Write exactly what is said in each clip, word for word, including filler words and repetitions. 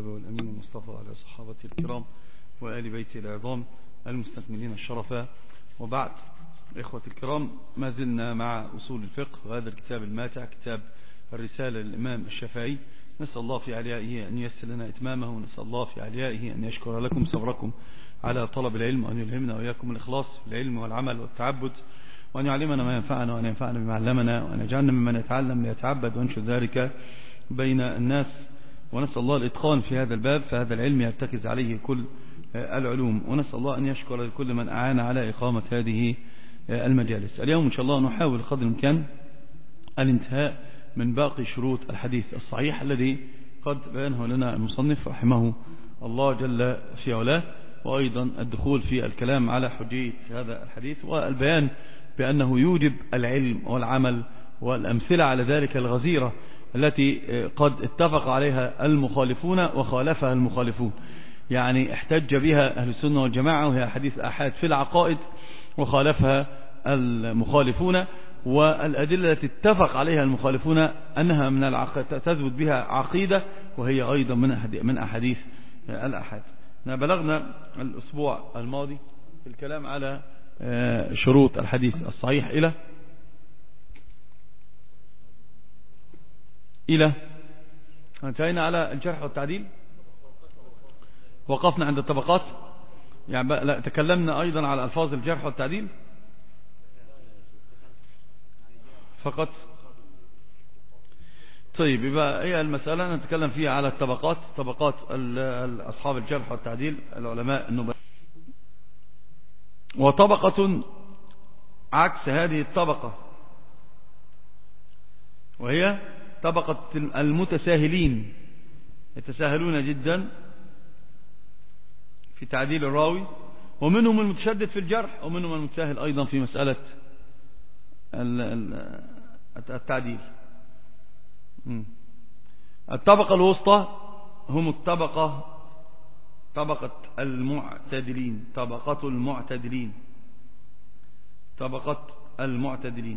والأمين المصطفى على صحابته الكرام وآل بيته العظام المستكملين الشرفاء، وبعد. إخوة الكرام، ما زلنا مع أصول الفقه وهذا الكتاب الماتع، كتاب الرسالة للإمام الشافعي. نسأل الله في عليائه أن ييسر لنا إتمامه، ونسأل الله في عليائه أن يشكر لكم صبركم على طلب العلم، وأن يلهمنا وإياكم الإخلاص في العلم والعمل والتعبد، وأن يعلمنا ما ينفعنا وأن ينفعنا بما علمنا، وأن يجعلنا ممن يتعلم ليتعبد وينشر ذلك بين الناس. ونسأل الله الإتقان في هذا الباب، فهذا العلم يرتكز عليه كل العلوم، ونسأل الله أن يشكر لكل من أعان على إقامة هذه المجالس. اليوم إن شاء الله نحاول قدر الإمكان الانتهاء من باقي شروط الحديث الصحيح الذي قد بيانه لنا المصنف رحمه الله جل في علاه، وأيضا الدخول في الكلام على حجية هذا الحديث والبيان بأنه يوجب العلم والعمل، والأمثلة على ذلك الغزيرة التي قد اتفق عليها المخالفون وخالفها المخالفون، يعني احتج بها أهل السنة والجماعة، وهي حديث أحاد في العقائد، وخالفها المخالفون. والأدلة التي اتفق عليها المخالفون أنها من العقيدة تثبت بها عقيدة، وهي أيضا من أحاديث الأحاد. بلغنا الأسبوع الماضي في الكلام على شروط الحديث الصحيح إلى إلى انتهينا على الجرح والتعديل، وقفنا عند الطبقات، يعني لا تكلمنا أيضا على ألفاظ الجرح والتعديل فقط. طيب، يبقى هي المسألة نتكلم فيها على الطبقات، طبقات أصحاب الجرح والتعديل العلماء النبلاء. وطبقة عكس هذه الطبقة، وهي طبقة المتساهلين، يتساهلون جدا في تعديل الراوي، ومنهم المتشدد في الجرح، ومنهم المتساهل أيضا في مسألة التعديل. الطبقة الوسطى هم الطبقة طبقة المعتدلين، طبقة المعتدلين طبقة المعتدلين.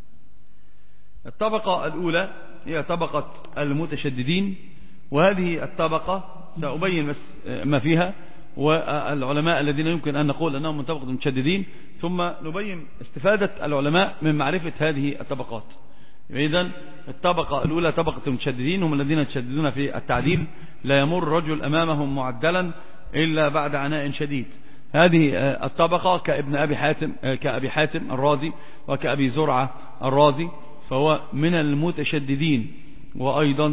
الطبقة الأولى هي طبقة المتشددين، وهذه الطبقة سأبين بس ما فيها، والعلماء الذين يمكن أن نقول أنهم من طبقة المتشددين، ثم نبين استفادة العلماء من معرفة هذه الطبقات. إذن الطبقة الأولى طبقة المتشددين، هم الذين يتشددون في التعديل، لا يمر رجل أمامهم معدلا إلا بعد عناء شديد. هذه الطبقة كابن أبي حاتم كأبي حاتم الرازي وكأبي زرعة الرازي، فهو من المتشددين. وأيضا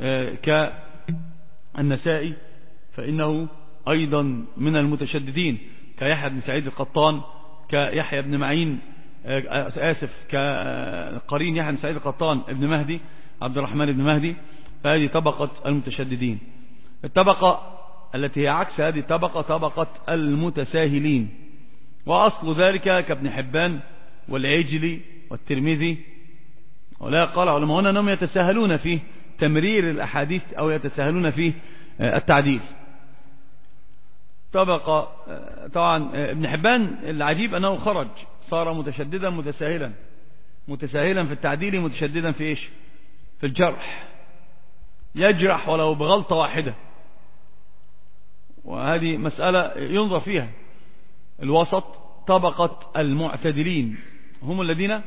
كالنسائي فإنه أيضا من المتشددين، كيحيى بن سعيد القطان، كيحيى بن معين آسف كقرين يحيى بن سعيد القطان ابن مهدي عبد الرحمن بن مهدي. فهذه طبقة المتشددين. الطبقة التي هي عكس هذه الطبقة طبقة المتساهلين، وأصل ذلك كابن حبان والعجلي والترمذي. ولا قال علماء هنا أنهم يتساهلون في تمرير الأحاديث أو يتساهلون في التعديل. طبقة طبعا ابن حبان العجيب أنه خرج صار متشددا متساهلا، متساهلا في التعديل، متشددا في إيش؟ في الجرح، يجرح ولو بغلطة واحدة، وهذه مسألة ينظر فيها. الوسط طبقة المعتدلين، هم الذين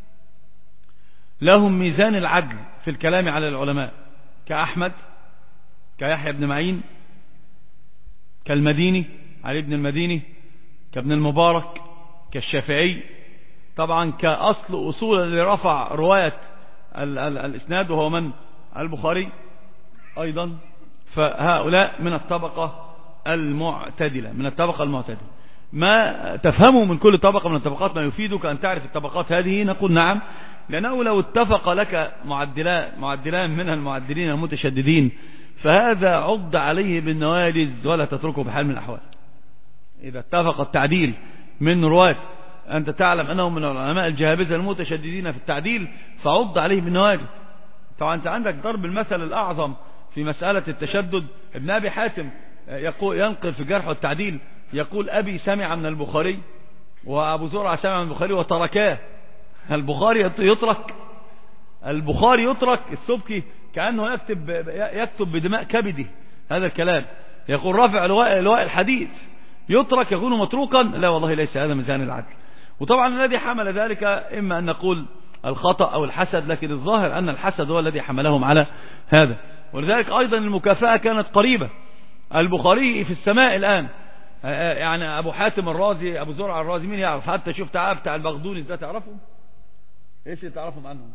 لهم ميزان العدل في الكلام على العلماء، كأحمد، كيحيى بن معين، كالمديني علي بن المديني، كابن المبارك، كالشافعي، طبعا كأصل أصول اللي رفع رواية ال ال الإسناد، وهو من البخاري أيضا. فهؤلاء من الطبقة المعتدلة، من الطبقة المعتدلة. ما تفهموا من كل طبقة من الطبقات ما يفيدك أن تعرف الطبقات هذه؟ نقول نعم، لأنه لو اتفق لك معدلان معدلان من المعدلين المتشددين، فهذا عض عليه بالنواجذ ولا تتركه بحال من الأحوال. إذا اتفق التعديل من رواة أنت تعلم أنه من العلماء الجهابذة المتشددين في التعديل، فعض عليه بالنواجذ. طبعا أنت عندك ضرب المثل الأعظم في مسألة التشدد. ابن أبي حاتم يقول ينقل في الجرح والتعديل، يقول أبي سمع من البخاري وأبو زرعة سمع من البخاري وتركاه. البخاري يترك البخاري يترك السبكي كأنه يكتب يكتب بدماء كبده، هذا الكلام. يقول رافع لواء, لواء الحديث يترك يكون متروكا، لا والله ليس هذا ميزان العدل. وطبعا الذي حمل ذلك إما أن نقول الخطأ أو الحسد، لكن الظاهر أن الحسد هو الذي حملهم على هذا. ولذلك أيضا المكافأة كانت قريبة. البخاري في السماء الآن، يعني أبو حاتم الرازي، أبو زرع الرازي، مين يعرف؟ حتى شوف تعال بتاع البغدوني ده تعرفه؟ ايش تعرفهم عنهم؟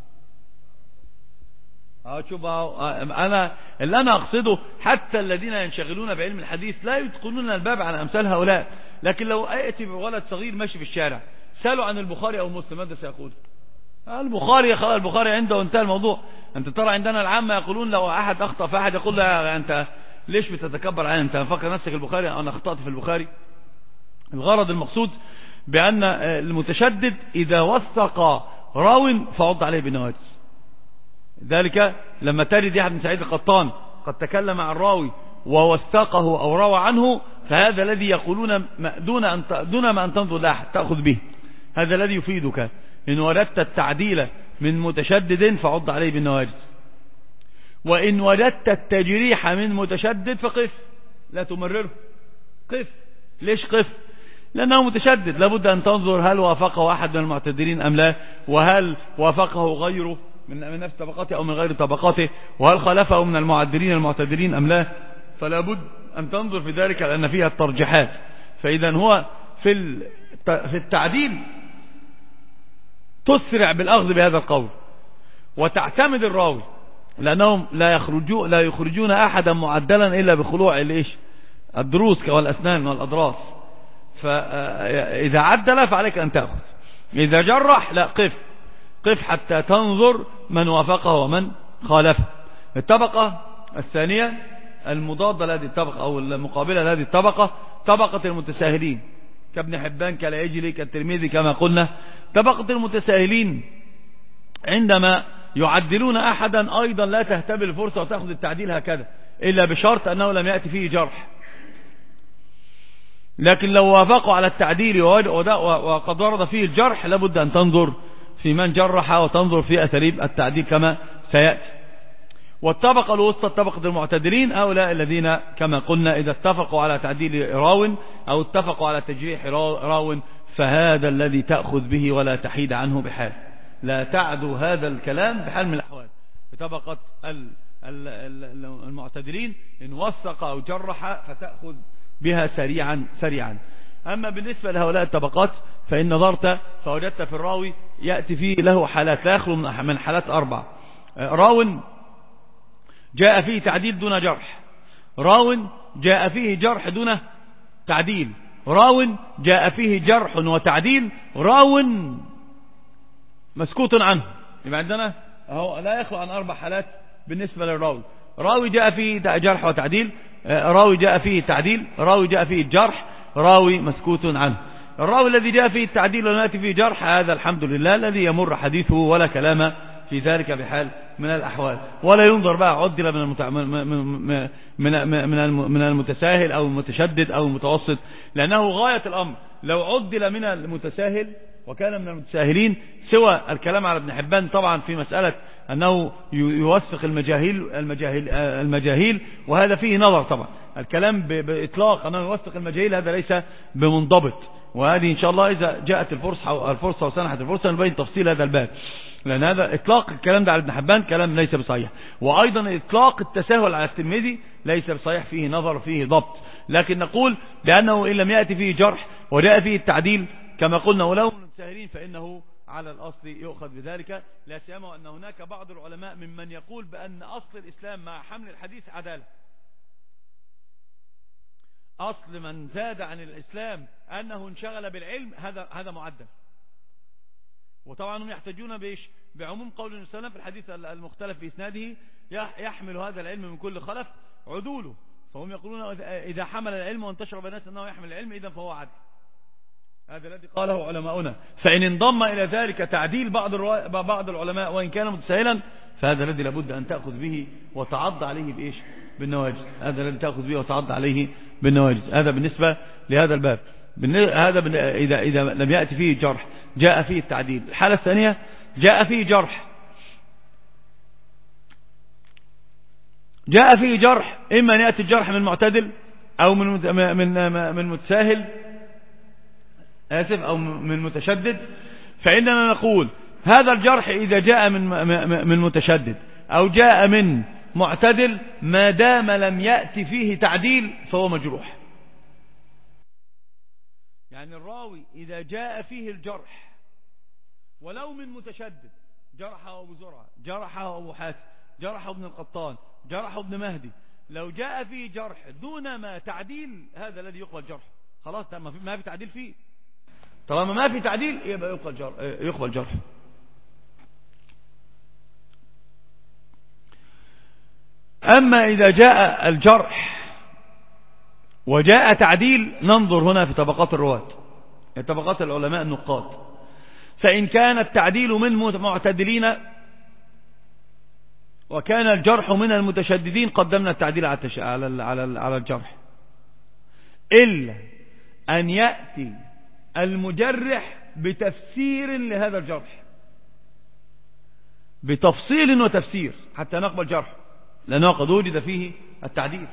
شوف أنا اللي أنا أقصده، حتى الذين ينشغلون بعلم الحديث لا يدخلون الباب على أمثال هؤلاء. لكن لو أأتي بولد صغير ماشي في الشارع سألوا عن البخاري أو مسلم ماذا سيقول؟ البخاري، خلاص البخاري عنده انتهى الموضوع. أنت ترى عندنا العامة يقولون لو أحد أخطأ فأحد يقول له أنت ليش بتتكبر عليه؟ أنت فكر نفسك البخاري، أنا أخطأت في البخاري. الغرض المقصود بأن المتشدد إذا وثق راو فعض عليه بالنواجذ. ذلك لما تجد يحيى بن سعيد القطان قد تكلم عن راوي ووثقه أو روى عنه، فهذا الذي يقولون دون أن دون ما أن تنظر لاحد تأخذ به. هذا الذي يفيدك إن وجدت التعديل من متشدد فعض عليه بالنواجذ، وإن وجدت التجريح من متشدد فقف، لا تمرره، قف. ليش قف؟ لأنه متشدد، لابد أن تنظر هل وافقه أحد من المعتدلين أم لا، وهل وافقه غيره من نفس طبقاته أو من غير طبقاته، وهل خالفه من المعدلين المعتدلين أم لا. فلا بد أن تنظر في ذلك لأن فيها الترجيحات. فإذا هو في في التعديل تسرع بالأخذ بهذا القول وتعتمد الراوي، لأنهم لا يخرجون لا يخرجون أحدا معدلا إلا بخلوع الإيش الدروس والأسنان والأضراس. فإذا عدل فعليك أن تأخذ، إذا جرح لا قف قف حتى تنظر من وافقه ومن خالفه. الطبقة الثانية المضادة لهذه الطبقة أو المقابلة لهذه الطبقة طبقة المتساهلين كابن حبان كالعجلي كالترمذي كما قلنا. طبقة المتساهلين عندما يعدلون أحدا أيضا لا تهتبل الفرصة وتأخذ التعديل هكذا إلا بشرط أنه لم يأتي فيه جرح. لكن لو وافقوا على التعديل وقد ورد فيه الجرح لابد أن تنظر في من جرح وتنظر في أساليب التعديل كما سيأتي. والطبقة الوسطى طبقة المعتدلين هؤلاء الذين كما قلنا إذا اتفقوا على تعديل راو أو اتفقوا على تجريح راو فهذا الذي تأخذ به ولا تحيد عنه بحال، لا تعدو هذا الكلام بحال من الأحوال. في طبقة المعتدلين إن وثق أو جرح فتأخذ بها سريعا سريعا. أما بالنسبة لهؤلاء الطبقات فإن نظرت فوجدت في الراوي يأتي فيه له حالات لا يخلو من حالات أربع. راو جاء فيه تعديل دون جرح، راو جاء فيه جرح دون تعديل، راو جاء فيه جرح وتعديل، راو مسكوت عنه. يبقى عندنا اهو لا يخلو عن أربع حالات بالنسبة للراوي. راوي جاء فيه جرح وتعديل، راوي جاء فيه تعديل، راوي جاء فيه جرح، راوي مسكوت عنه. الراوي الذي جاء فيه التعديل ولم يأتي فيه جرح هذا الحمد لله الذي يمر حديثه ولا كلام في ذلك بحال من الأحوال. ولا ينظر بقى عدل من المتع... من من من من المتساهل أو المتشدد أو المتوسط، لأنه غاية الأمر لو عدل من المتساهل وكان من المتساهلين سوى الكلام على ابن حبان طبعا في مسألة أنه يوثق المجاهيل المجاهيل المجاهيل وهذا فيه نظر طبعا. الكلام بإطلاق أنه يوثق المجاهيل هذا ليس بمنضبط، وهذه إن شاء الله إذا جاءت الفرصة الفرصة وسنحت الفرصة نبين تفصيل هذا الباب، لأن هذا إطلاق الكلام ده على ابن حبان كلام ليس بصحيح. وأيضا إطلاق التساهل على الترمذي ليس بصحيح، فيه نظر فيه ضبط. لكن نقول بأنه إن لم يأتي فيه جرح وجاء فيه التعديل كما قلنا ولو من المتساهلين فإنه على الأصل يؤخذ بذلك، لا سيما أن هناك بعض العلماء ممن يقول بأن أصل الإسلام مع حمل الحديث عدالة. أصل من زاد عن الإسلام أنه انشغل بالعلم هذا هذا معدل. وطبعا هم يحتاجون بإيش؟ بعموم قول النبي صلى الله عليه وسلم في الحديث المختلف في إسناده يحمل هذا العلم من كل خلف عدوله، فهم يقولون إذا حمل العلم وانتشر بين الناس أنه يحمل العلم إذا فهو عدل. هذا الذي قاله علماؤنا. فإن انضم إلى ذلك تعديل بعض بعض العلماء وإن كان متساهلا فهذا الذي لابد أن تأخذ به وتعض عليه بإيش؟ بالنواجذ. هذا الذي تأخذ به وتعض عليه بالنواجذ. هذا بالنسبة لهذا الباب. هذا إذا إذا لم يأتي فيه جرح جاء فيه التعديل. الحالة الثانية جاء فيه جرح جاء فيه جرح، إما أن يأتي الجرح من معتدل أو من من من متساهل، آسف، أو من متشدد، فإننا نقول هذا الجرح إذا جاء من من متشدد أو جاء من معتدل ما دام لم يأتي فيه تعديل فهو مجروح. يعني الراوي إذا جاء فيه الجرح ولو من متشدد، جرحه أبو زرعة، جرحه أبو حاتم، جرحه ابن القطان، جرحه ابن مهدي، لو جاء فيه جرح دون ما تعديل هذا الذي يقبل جرح، خلاص ما في تعديل فيه، طالما ما في تعديل يبقى يقبل جرح، يقبل جرح. أما إذا جاء الجرح وجاء تعديل ننظر هنا في طبقات الرواة، طبقات العلماء النقاد، فإن كان التعديل من معتدلين وكان الجرح من المتشددين قدمنا التعديل على على على الجرح، إلا أن يأتي المجرح بتفسير لهذا الجرح، بتفصيل وتفسير حتى نقبل جرح، لأنه قد وجد فيه التعديل.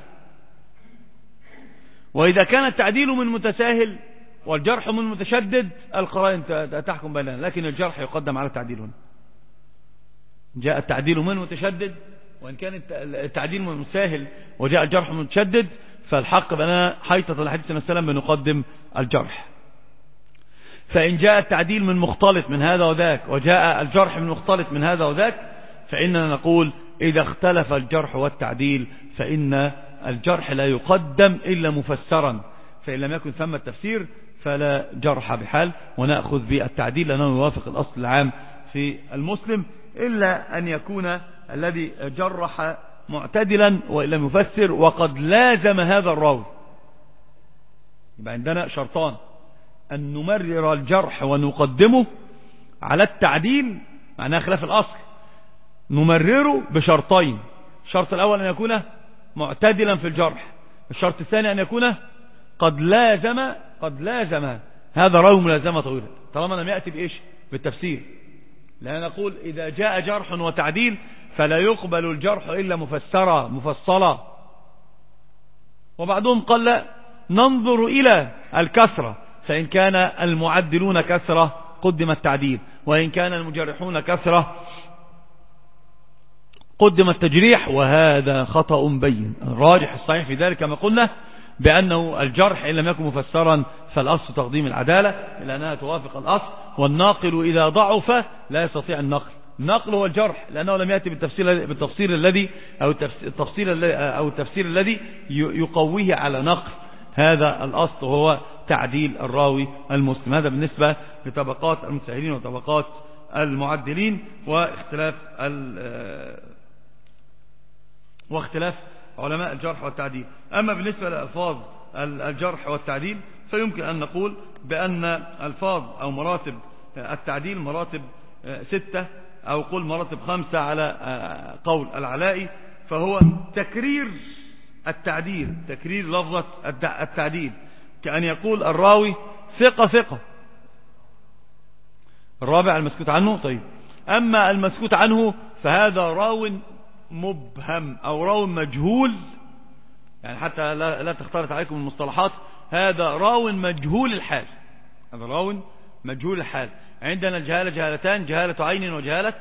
وإذا كان التعديل من متساهل والجرح من متشدد القرائن تحكم بيننا، لكن الجرح يقدم على التعديل هنا. جاء التعديل من متشدد، وإن كان التعديل من متساهل وجاء الجرح من متشدد فالحق بنا حيطة الحديث النبي صلى الله عليه وسلم بنقدم الجرح. فإن جاء التعديل من مختلط من هذا وذاك وجاء الجرح من مختلط من هذا وذاك فإننا نقول إذا اختلف الجرح والتعديل فإن الجرح لا يقدم إلا مفسرا، فإن لم يكن ثم التفسير فلا جرح بحال، ونأخذ بالتعديل لأنه يوافق الأصل العام في المسلم، إلا أن يكون الذي جرح معتدلا وإن لم يفسر وقد لازم هذا الراوي. يبقى عندنا شرطان: أن نمرر الجرح ونقدمه على التعديل، معناه خلاف الأصل، نمرره بشرطين: الشرط الأول أن يكون معتدلا في الجرح، الشرط الثاني أن يكون قد لازم قد لازم هذا راوي ملازمة طويلة، طالما لم يأتي بإيش؟ بالتفسير. لأن نقول إذا جاء جرح وتعديل فلا يقبل الجرح إلا مفسرا مفصلا. وبعضهم قال لا، ننظر إلى الكثرة، فإن كان المعدلون كثرة قدم التعديل، وإن كان المجرحون كثرة قدم التجريح، وهذا خطأ بين. الراجح الصحيح في ذلك كما قلنا بأنه الجرح إن لم يكن مفسرا فالأصل تقديم العدالة لأنها توافق الأصل، والناقل إذا ضعف لا يستطيع النقل، النقل هو الجرح لأنه لم يأتي بالتفسير بالتفسير الذي أو التفسير أو التفسير الذي يقويه على نقل هذا الأصل، وهو تعديل الراوي المسلم. هذا بالنسبة لطبقات المتساهلين وطبقات المعدلين واختلاف واختلاف علماء الجرح والتعديل. أما بالنسبة لألفاظ الجرح والتعديل فيمكن أن نقول بأن ألفاظ أو مراتب التعديل مراتب ستة أو قل مراتب خمسة على قول العلائي، فهو تكرير التعديل، تكرير لفظة التعديل، كأن يقول الراوي ثقة ثقة. الرابع المسكوت عنه. طيب، أما المسكوت عنه فهذا راو مبهم أو راو مجهول، يعني حتى لا, لا تختلط عليكم المصطلحات، هذا راو مجهول الحال، هذا راو مجهول الحال. عندنا الجهالة جهالتان: جهالة عين وجهالة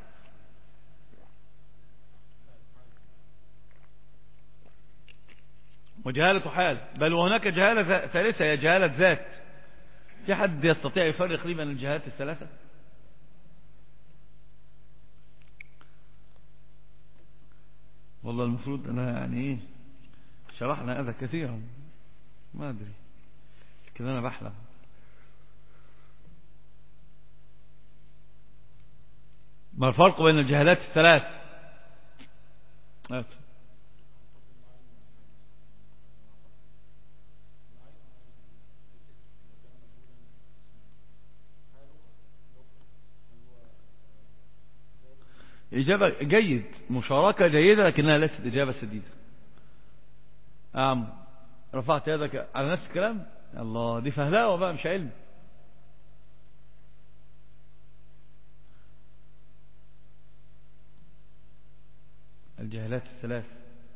وجهالة حال، بل وهناك جهالة ثالثة هي جهالة ذات. في حد يستطيع يفرق لي بين الجهالات الثلاثة؟ والله المفروض أنا يعني إيه شرحنا هذا كثيرا، ما أدري كده أنا بحلم. ما الفرق بين الجهالات الثلاث؟ إجابة جيد، مشاركة جيدة، لكنها ليست إجابة سديدة. أعم رفعت يدك على نفس الكلام؟ الله، دي فهلاوة بقى مش علم. الجهالات الثلاث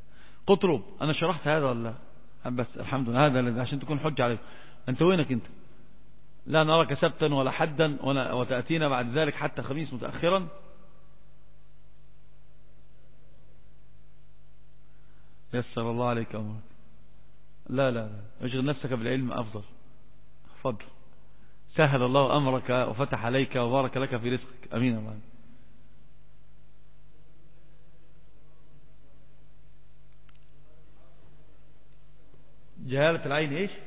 قطرب أنا شرحت هذا ولا لا؟ بس الحمد لله هذا عشان تكون حجة عليك. أنت وينك أنت؟ لا نراك سبتا ولا حدا ولا وتأتينا بعد ذلك حتى خميس متأخرا. يسر الله عليك أمرك. لا لا لا اشغل نفسك بالعلم أفضل. فضل سهل الله أمرك وفتح عليك وبارك لك في رزقك. أمين الله. جهالة العين إيش؟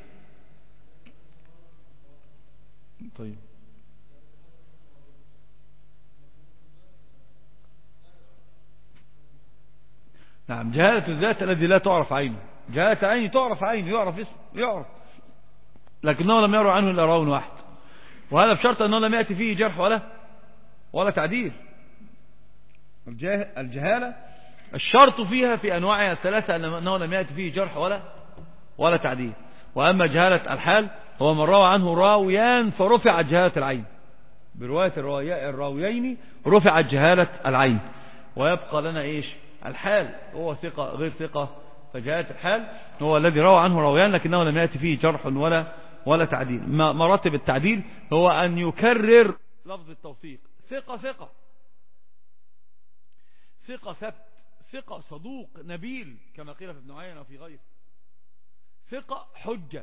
طيب نعم. جهالة الذات الذي لا تعرف عينه. جهالة العين تعرف عينه، يعرف اسم يعرف، لكنه لم يروى عنه إلا راو واحد، وهذا بشرط أنه لم يأتي فيه جرح ولا ولا تعديل. الجهالة الشرط فيها في أنواعها الثلاثة أنه لم يأتي فيه جرح ولا ولا تعديل. وأما جهالة الحال هو من روى عنه راويان فرفع جهالة العين، برواية الراويين رفع جهالة العين، ويبقى لنا إيش؟ الحال هو ثقة غير ثقة. فجهالة الحال هو الذي روى عنه راويان لكنه لم يأتي فيه جرح ولا ولا تعديل. مراتب التعديل هو أن يكرر لفظ التوثيق. ثقة ثقة ثقة ثبت، ثقة صدوق نبيل كما قيل في ابن عيينة وفي غيره، ثقة حجة.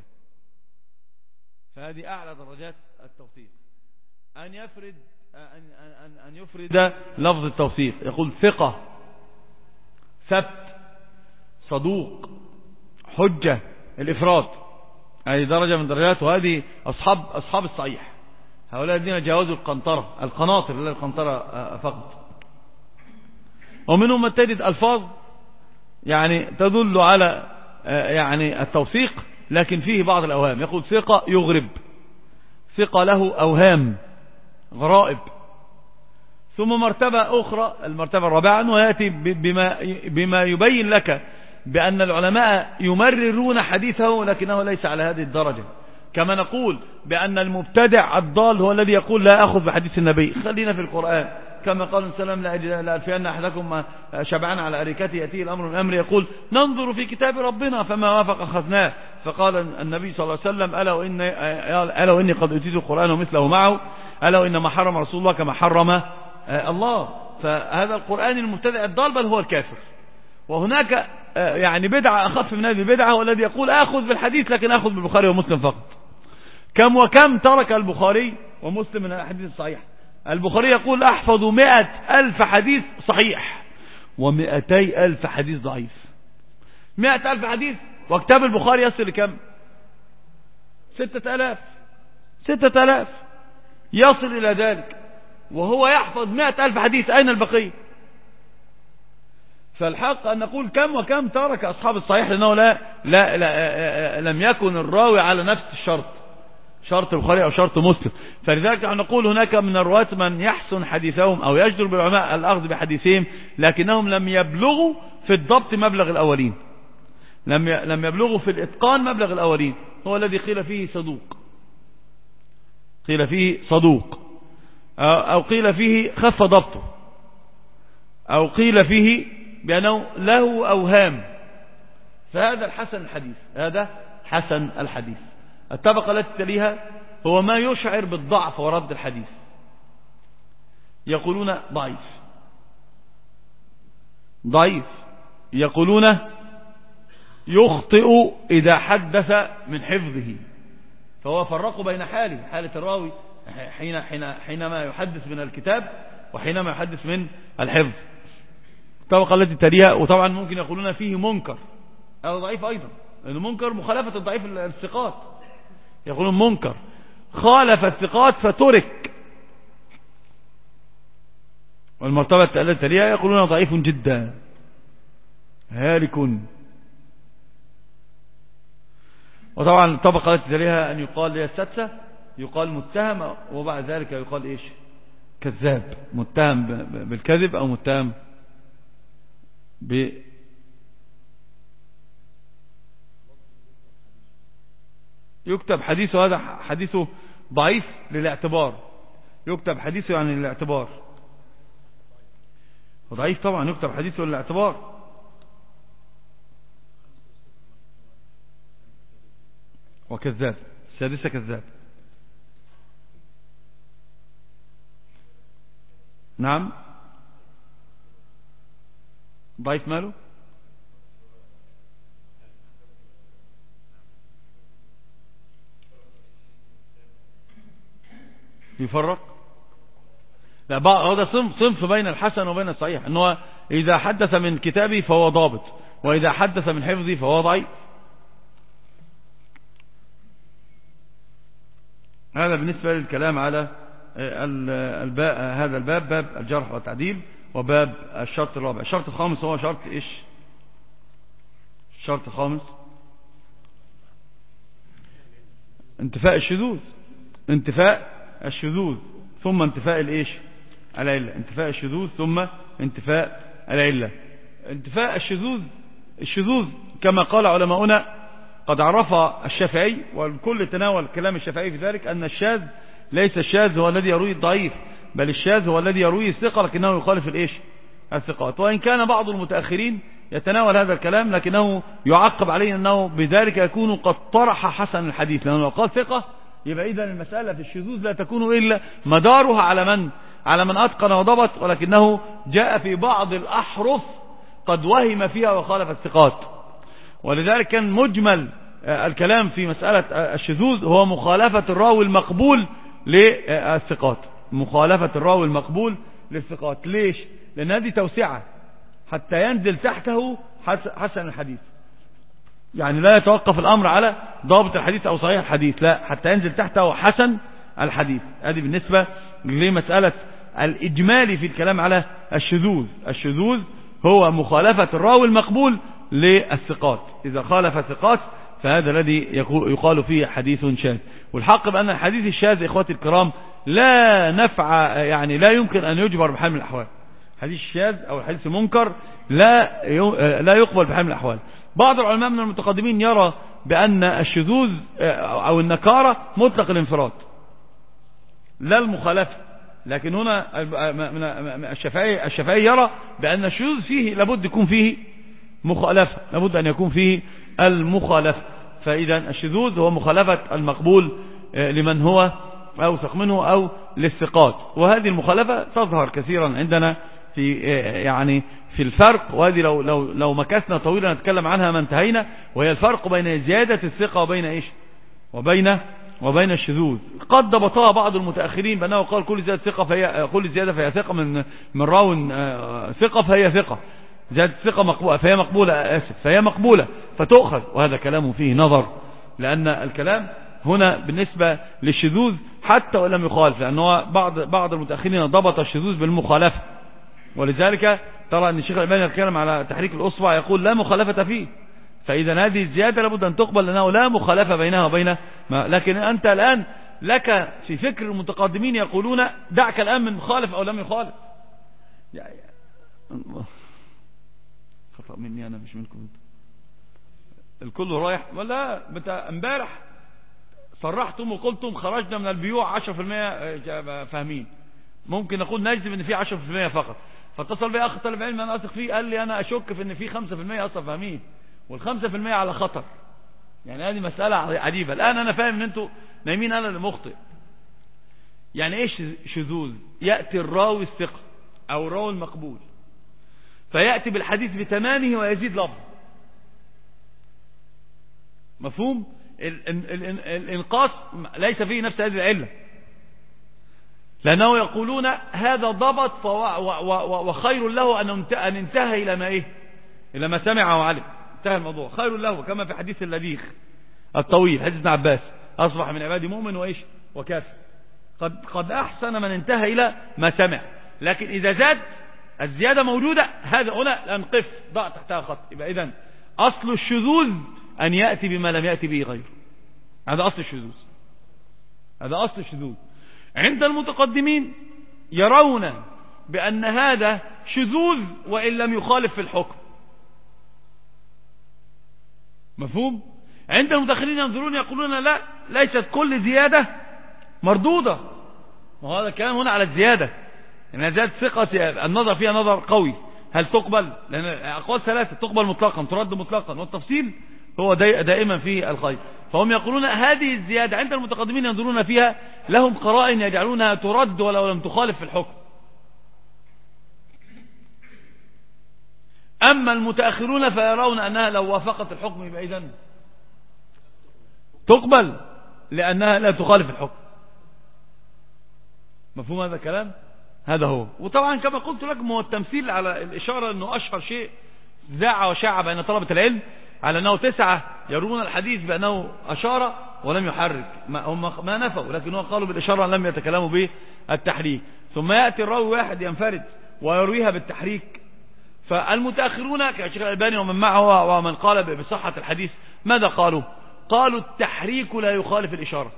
فهذه أعلى درجات التوثيق، أن يفرد أن, أن, أن يفرد لفظ التوثيق، يقول ثقة ثبت صدوق حجة. الإفراد هذه درجة من درجات، وهذه أصحاب أصحاب الصحيح، هؤلاء الذين جاوزوا القنطرة القناطر لا القنطرة فقط. ومنهم من تجد ألفاظ يعني تدل على يعني التوثيق لكن فيه بعض الأوهام، يقول ثقة يغرب، ثقة له أوهام غرائب. ثم مرتبة أخرى المرتبة الرابعة ويأتي بما, بما يبين لك بأن العلماء يمررون حديثه لكنه ليس على هذه الدرجة، كما نقول بأن المبتدع الضال هو الذي يقول لا أخذ بحديث النبي، خلينا في القرآن، كما قال السلام لألفين أحدكم شبعان على أريكته يأتيه الأمر من أمر يقول ننظر في كتاب ربنا فما وافق أخذناه. فقال النبي صلى الله عليه وسلم ألا وإني, ألا وإني قد أتيت القرآن ومثله معه، ألا وإنما حرم رسول الله كما حرم الله. فهذا القرآن المبتدع الضال بل هو الكافر. وهناك يعني بدعة أخف من هذه البدعة هو الذي يقول أخذ بالحديث لكن أخذ بالبخاري ومسلم فقط. كم وكم ترك البخاري ومسلم من الحديث الصحيح. البخاري يقول أحفظ مئة ألف حديث صحيح ومئتي ألف حديث ضعيف. مئة ألف حديث، وكتاب البخاري يصل لكم؟ ستة ألاف ستة ألاف يصل إلى ذلك، وهو يحفظ مئة ألف حديث، أين البقية؟ فالحق أن نقول كم وكم ترك أصحاب الصحيح، لأنه لا, لا, لا لم يكن الراوي على نفس الشرط، شرط البخاري أو شرط مسلم. فلذلك نقول هناك من الرواة من يحسن حديثهم أو يجدر بالعلماء الأخذ بحديثهم لكنهم لم يبلغوا في الضبط مبلغ الأولين، لم لم يبلغوا في الإتقان مبلغ الأولين. هو الذي قيل فيه صدوق، قيل فيه صدوق، أو قيل فيه خف ضبطه، أو قيل فيه بأنه له أوهام. فهذا الحسن الحديث، هذا حسن الحديث. الطبقة التي تليها هو ما يشعر بالضعف ورد الحديث، يقولون ضعيف ضعيف، يقولون يخطئ إذا حدث من حفظه. فهو فرقوا بين حاله، حالة الراوي حين حين حينما يحدث من الكتاب وحينما يحدث من الحفظ. الطبقة التي تليها وطبعا ممكن يقولون فيه منكر، هذا ضعيف أيضا، لأنه منكر مخالفة الضعيف الثقات، يقولون منكر خالف الثقات فترك. والمرتبة التي تليها يقولون ضعيف جدا هالك. وطبعا الطبقة التي تليها أن يقال لها السادسة يقال متهم، وبعد ذلك يقال إيش؟ كذاب، متهم بالكذب أو متهم ب يكتب حديثه، هذا حديثه ضعيف للاعتبار، يكتب حديثه يعني للاعتبار، ضعيف طبعا يكتب حديثه للاعتبار. وكذاب. السادسة كذاب. نعم. ضعيف ماله؟ يفرق. لا بقى هذا صنف صنف بين الحسن وبين الصحيح، انه اذا حدث من كتابه فهو ضابط، واذا حدث من حفظه فهو ضعيف. هذا بالنسبة للكلام على الباب. هذا الباب باب الجرح والتعديل، وباب الشرط الرابع. الشرط الخامس هو شرط ايش؟ الشرط الخامس انتفاء الشذوذ. انتفاء الشذوذ ثم انتفاء الايش؟ العلة. انتفاء الشذوذ ثم انتفاء العلة. انتفاء الشذوذ، الشذوذ كما قال علماؤنا قد عرف الشافعي، والكل تناول كلام الشافعي في ذلك، أن الشاذ ليس الشاذ هو الذي يروي الضعيف، بل الشاذ هو الذي يروي الثقة لكنه يخالف الايش؟ الثقات. وإن كان بعض المتأخرين يتناول هذا الكلام لكنه يعقب عليه أنه بذلك يكون قد طرح حسن الحديث، لأنه لو قال ثقة يبقى إذن المسألة في الشذوذ لا تكون إلا مدارها على من؟ على من أتقن وضبط، ولكنه جاء في بعض الأحرف قد وهم فيها وخالف الثقات. ولذلك كان مجمل الكلام في مسألة الشذوذ هو مخالفة الراوي المقبول للثقات. مخالفة الراوي المقبول للثقات. ليش؟ لأن هذه توسعة حتى ينزل تحته حسن الحديث. يعني لا يتوقف الأمر على ضابط الحديث أو صحيح الحديث، لا، حتى ينزل تحته حسن الحديث. هذه بالنسبة لمسألة الإجمالي في الكلام على الشذوذ. الشذوذ هو مخالفة الراوي المقبول للثقات. إذا خالف الثقات فهذا الذي يقال فيه حديث شاذ. والحق بأن الحديث الشاذ إخواتي الكرام لا نفع، يعني لا يمكن أن يجبر بحال من الأحوال. حديث الشاذ أو الحديث المنكر لا لا يقبل بحال من الأحوال. بعض العلماء من المتقدمين يرى بأن الشذوذ أو النكارة مطلق الانفراد لا المخالفة، لكن هنا الشافعي الشافعي يرى بأن الشذوذ فيه لابد يكون فيه مخالفة، لابد أن يكون فيه المخالفة. فإذا الشذوذ هو مخالفة المقبول لمن هو أوثق منه أو للثقات. وهذه المخالفة تظهر كثيرا عندنا في يعني في الفرق، وهذه لو لو لو مكثنا طويلا نتكلم عنها ما انتهينا، وهي الفرق بين زيادة الثقة وبين ايش؟ وبين وبين الشذوذ. قد ضبطها بعض المتأخرين بأنه قال كل زيادة ثقة فهي كل زيادة فهي ثقة من من راو ثقة فهي ثقة، زيادة ثقة مقبولة فهي مقبولة آسف فهي مقبولة فتؤخذ. وهذا كلام فيه نظر، لأن الكلام هنا بالنسبة للشذوذ حتى ولم يخالف، لأنه بعض بعض المتأخرين ضبط الشذوذ بالمخالفة. ولذلك ترى أن الشيخ الألباني يتكلم على تحريك الأصبع يقول لا مخالفة فيه. فإذا هذه الزيادة لابد أن تقبل لأنه لا مخالفة بينها وبين ما. لكن أنت الآن لك في فكر المتقدمين يقولون دعك الآن من مخالف أو لم يخالف. يعني خطأ مني أنا مش منكم. الكل رايح ولا بتا امبارح صرحتم وقلتم خرجنا من البيوع عشرة في المية فاهمين، ممكن نقول نجزم ان في عشرة في المية فقط. فاتصل بي اخ طالب علم انا اثق فيه قال لي انا اشك في ان في خمسة في المية اصلا فاهمين، والخمسة في المية على خطر. يعني هذه مسألة عجيبة. الان انا فاهم ان انتوا نايمين انا اللي مخطئ. يعني ايش شذوذ؟ يأتي الراوي الثقة او الراوي المقبول فيأتي بالحديث بتمامه ويزيد لفظ. مفهوم؟ الانقاص ليس فيه نفس هذه العلة، لأنه يقولون هذا ضبط وخير له أن انتهى إلى ما إيه؟ إلى ما سمع وعلم. انتهى الموضوع، خير له، كما في حديث اللذيخ الطويل حديث ابن عباس أصبح من عبادي مؤمن وإيش وكافر. قد, قد أحسن من انتهى إلى ما سمع. لكن إذا زاد الزيادة موجودة هذا هنا نقف ضع تحتها خط. يبقى إذن أصل الشذوذ أن يأتي بما لم يأتي به غيره. هذا أصل الشذوذ، هذا أصل الشذوذ. عند المتقدمين يرون بأن هذا شذوذ وإن لم يخالف في الحكم. مفهوم؟ عند المتأخرين ينظرون يقولون لا، ليست كل زيادة مردودة. وهذا الكلام هنا على الزيادة، يعني زيادة ثقة النظر فيها نظر قوي، هل تقبل؟ لأن أقوال ثلاثة تقبل مطلقا ترد مطلقا، والتفصيل هو دائما فيه الخير. فهم يقولون هذه الزيادة عند المتقدمين ينظرون فيها لهم قرائن يجعلونها ترد ولو لم تخالف في الحكم. أما المتأخرون فيرون أنها لو وافقت الحكم يبقى إذن تقبل لأنها لا تخالف الحكم. مفهوم هذا الكلام؟ هذا هو. وطبعا كما قلت لكم هو التمثيل على الإشارة أنه أشهر شيء ذاع وشاع بين طلبة العلم على أنه تسعة يرون الحديث بأنه أشار ولم يحرك، ما هم ما نفوا، لكن هو قالوا بالإشارة لم يتكلموا به التحريك. ثم يأتي الراوي واحد ينفرد ويرويها بالتحريك. فالمتأخرون كالشيخ الألباني ومن معه ومن قال بصحة الحديث ماذا قالوا؟ قالوا التحريك لا يخالف الإشارة.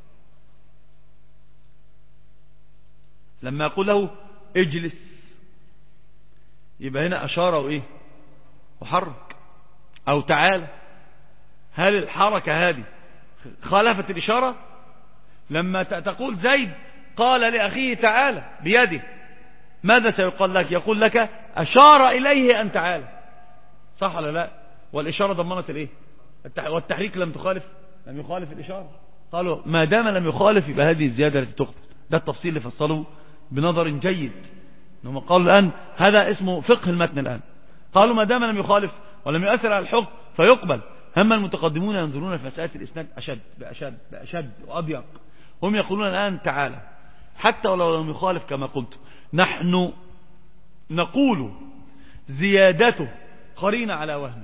لما يقول له اجلس يبقى هنا أشارة وإيه وحرك، أو تعالى، هل الحركة هذه خالفت الإشارة؟ لما تقول زيد قال لأخيه تعالى بيده ماذا سيقال لك؟ يقول لك أشار إليه أن تعالى، صح ولا لا؟ والإشارة ضمنت الإيه؟ والتحريك لم تخالف، لم يخالف الإشارة. قالوا ما دام لم يخالف يبقى هذه الزيادة التي تقبل. ده التفصيل اللي فصلوا بنظر جيد. انهم قالوا الآن هذا اسمه فقه المتن الآن. قالوا ما دام لم يخالف ولم يؤثر على الحكم فيقبل. هم المتقدمون ينظرون في مسألة الإسناد أشد بأشد بأشد وأضيق. هم يقولون الآن تعالى حتى ولو لم يخالف كما قلت. نحن نقول زيادته قرينة على وهم،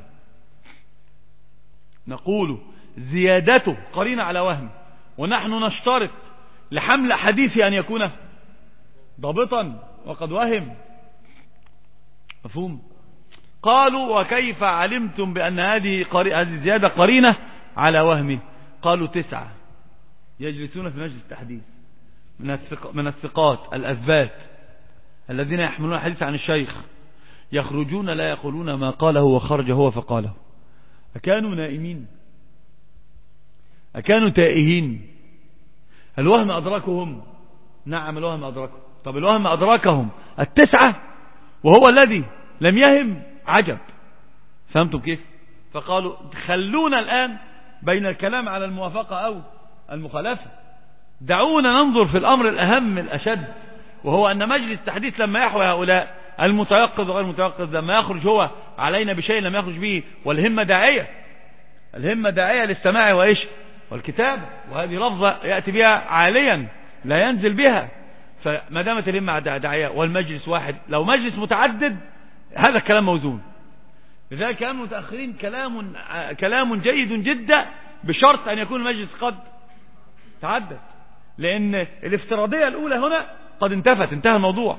نقول زيادته قرينة على وهم، ونحن نشترط لحمل حديثه أن يكون ضابطا وقد وهم. مفهوم؟ قالوا وكيف علمتم بأن هذه هذه زيادة قرينة على وهم؟ قالوا تسعة يجلسون في مجلس التحديث من الثقات الأثبات الذين يحملون الحديث عن الشيخ، يخرجون لا يقولون ما قاله وخرج هو فقاله. أكانوا نائمين؟ أكانوا تائهين؟ الوهم أدركهم؟ نعم الوهم أدركهم. طب الوهم أدركهم التسعة وهو الذي لم يهم؟ عجب. فهمتم كيف؟ فقالوا خلونا الآن بين الكلام على الموافقة أو المخالفة، دعونا ننظر في الأمر الأهم الأشد، وهو أن مجلس التحديث لما يحوي هؤلاء المتيقظ وغير المتيقظ، لما يخرج هو علينا بشيء لم يخرج به، والهمة داعية، الهمة داعية للسماع وإيش والكتاب، وهذه لفظة يأتي بها عاليا لا ينزل بها. فما دامت الهمة داعية والمجلس واحد، لو مجلس متعدد هذا الكلام موزون. لذلك كان متأخرين كلام كلام جيد جدا بشرط أن يكون المجلس قد تعدد، لأن الافتراضية الأولى هنا قد انتفت، انتهى الموضوع.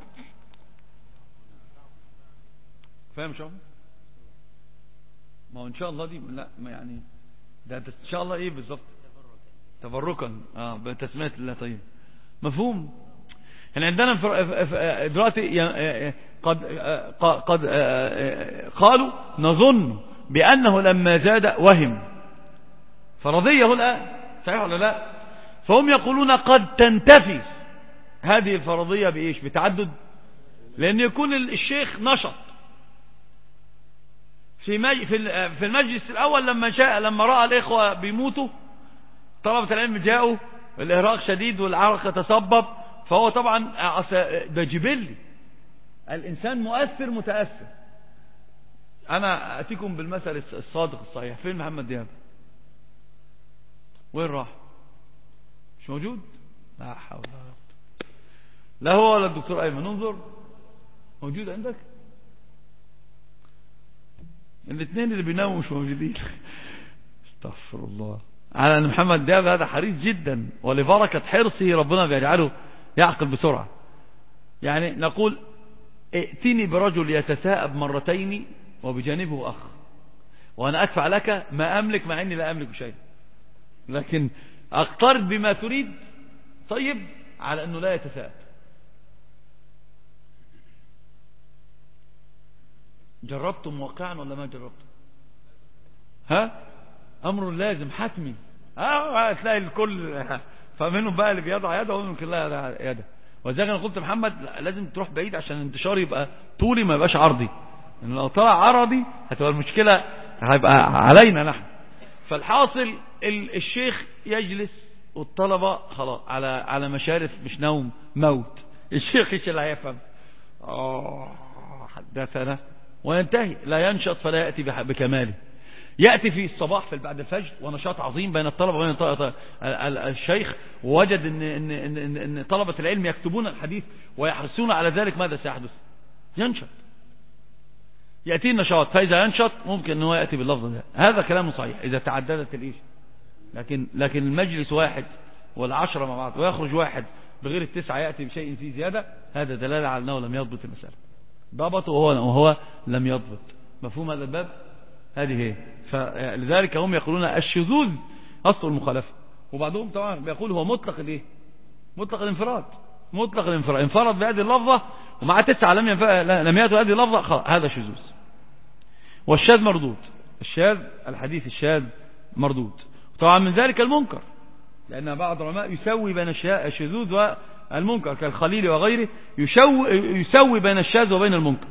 فاهم شو؟ ما هو إن شاء الله دي لا ما يعني ده إن شاء الله إيه بالضبط؟ تبركا آه بتسمية الله. طيب مفهوم؟ يعني عندنا دلوقتي قد قد قالوا نظن بأنه لما زاد وهم، فرضيه الآن، صحيح ولا لا؟ فهم يقولون قد تنتفي هذه الفرضية بإيش؟ بتعدد، لأن يكون الشيخ نشط في في المجلس الأول لما جاء لما رأى الإخوة بيموتوا، طلبة العلم جاءوا، الإهراق شديد والعرق يتصبب، فهو طبعا ده جبلي، الإنسان مؤثر متأثر. أنا أتيكم بالمثل الصادق الصحيح. فين محمد دياب؟ وين راح؟ مش موجود؟ لا حول ولا قوة. لا هو ولا الدكتور أيمن. انظر موجود عندك؟ الاثنين اللي بيناموا مش موجودين. استغفر الله. على أن محمد دياب هذا حريص جدا، ولبركة حرصه ربنا بيجعله يعقل بسرعة. يعني نقول ائتني برجل يتثاءب مرتين وبجانبه أخ، وأنا أدفع لك ما أملك مع أني لا أملك شيء، لكن أقترض بما تريد طيب على أنه لا يتثاءب. جربتم واقعا ولا ما جربتم؟ ها أمر لازم حتمي. اه هتلاقي الكل فمنهم بقى اللي بيضع يده ومنهم كلها يده. وزي انا قلت محمد لازم تروح بعيد عشان الانتشار يبقى طولي ما يبقاش عرضي، لان لو طلع عرضي هتبقى المشكلة هيبقى علينا نحن. فالحاصل الشيخ يجلس والطلبة خلاص على على مشارف مش نوم موت. الشيخ ايش اللي هيفهم؟ اه حدثنا وينتهي، لا ينشط فلا يأتي بكماله. يأتي في الصباح في بعد الفجر ونشاط عظيم بين الطلبة وبين الشيخ، ووجد إن, إن, إن, إن طلبة العلم يكتبون الحديث ويحرصون على ذلك. ماذا سيحدث؟ ينشط، يأتي النشاط. فإذا ينشط ممكن أنه يأتي باللفظ ده. هذا كلام صحيح إذا تعددت الإيش. لكن لكن المجلس واحد والعشرة مع بعض ويخرج واحد بغير التسعة يأتي بشيء فيه زيادة، هذا دلالة على أنه لم يضبط المسألة. ضبط وهو, وهو لم يضبط. مفهوم هذا الباب؟ هذه هي. فلذلك هم يقولون الشذوذ أصل المخالفة. وبعضهم طبعا بيقول هو مطلق الايه؟ مطلق الانفراد. مطلق الانفراد انفرد بهذه اللفظة ومع تسعة لم لم يأتوا هذه اللفظة، هذا شذوذ. والشاذ مردود. الشاذ الحديث الشاذ مردود. طبعا من ذلك المنكر، لأن بعض العلماء يسوي بين الشذوذ والمنكر كالخليل وغيره، يسوي بين الشاذ وبين المنكر.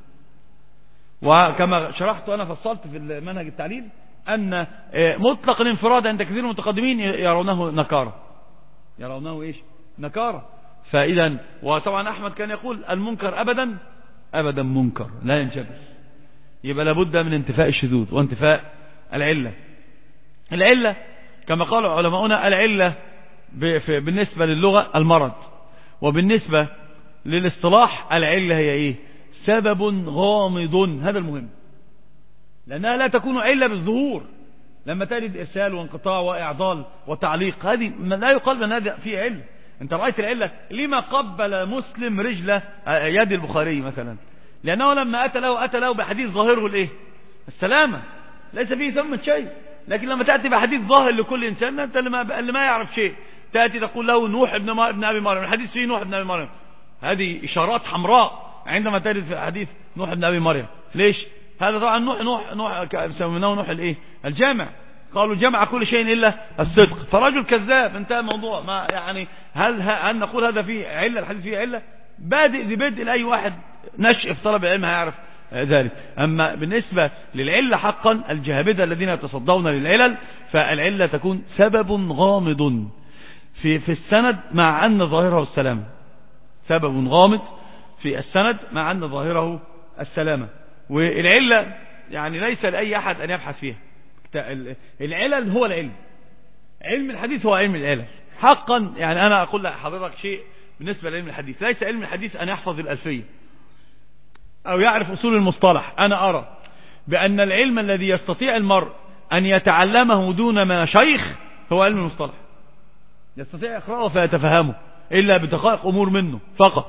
وكما شرحت أنا فصلت في المنهج التعليل أن مطلق الانفراد عند كثير من المتقدمين يرونه نكارة، يرونه إيش؟ نكارة. فإذا وطبعا أحمد كان يقول المنكر أبدا أبدا منكر لا ينجبر. يبقى لابد من انتفاء الشذوذ وانتفاء العلة. العلة كما قال علماؤنا العلة بالنسبة للغة المرض، وبالنسبة للاصطلاح العلة هي إيه؟ سبب غامض. هذا المهم، لأنها لا تكون علة بالظهور. لما تجد إرسال وانقطاع وإعضال وتعليق، هذه لا يقال أن هذا فيه علة. أنت رأيت العلة لما قبل مسلم رجل يد البخاري مثلا؟ لأنه لما أتى له أتى له بحديث ظاهره الإيه؟ السلامة، ليس فيه ثمة شيء. لكن لما تأتي بحديث ظاهر لكل إنسان، أنت اللي ما, اللي ما يعرف شيء تأتي تقول له نوح ابن, ابن أبي مريم، الحديث فيه نوح ابن أبي مريم. هذه إشارات حمراء عندما تجد في حديث نوح ابن أبي مريم. ليش؟ هذا طبعا نوح نوح نوح سميناه نوح الإيه؟ الجامع. قالوا جمع كل شيء إلا الصدق، فرجل كذاب. انتهى الموضوع. ما يعني هل هل نقول هذا فيه علة؟ الحديث فيه علة؟ بادئ ذي بدء لأي واحد نشئ في طلب العلم هيعرف ذلك. أما بالنسبة للعلة حقا الجهابذة الذين يتصدون للعلل، فالعلة تكون سبب غامض في في السند مع أن ظاهره السلامة. سبب غامض في السند مع أن ظاهره السلامة. والعلة يعني ليس لأي أحد أن يبحث فيها. العلل هو العلم، علم الحديث هو علم العلل حقا. يعني أنا أقول لحضرتك شيء بالنسبة لعلم الحديث، ليس علم الحديث أن يحفظ الألفية أو يعرف أصول المصطلح. أنا أرى بأن العلم الذي يستطيع المرء أن يتعلمه دون ما شيخ هو علم المصطلح. يستطيع يقرأه فيتفهمه إلا بدقائق أمور منه فقط.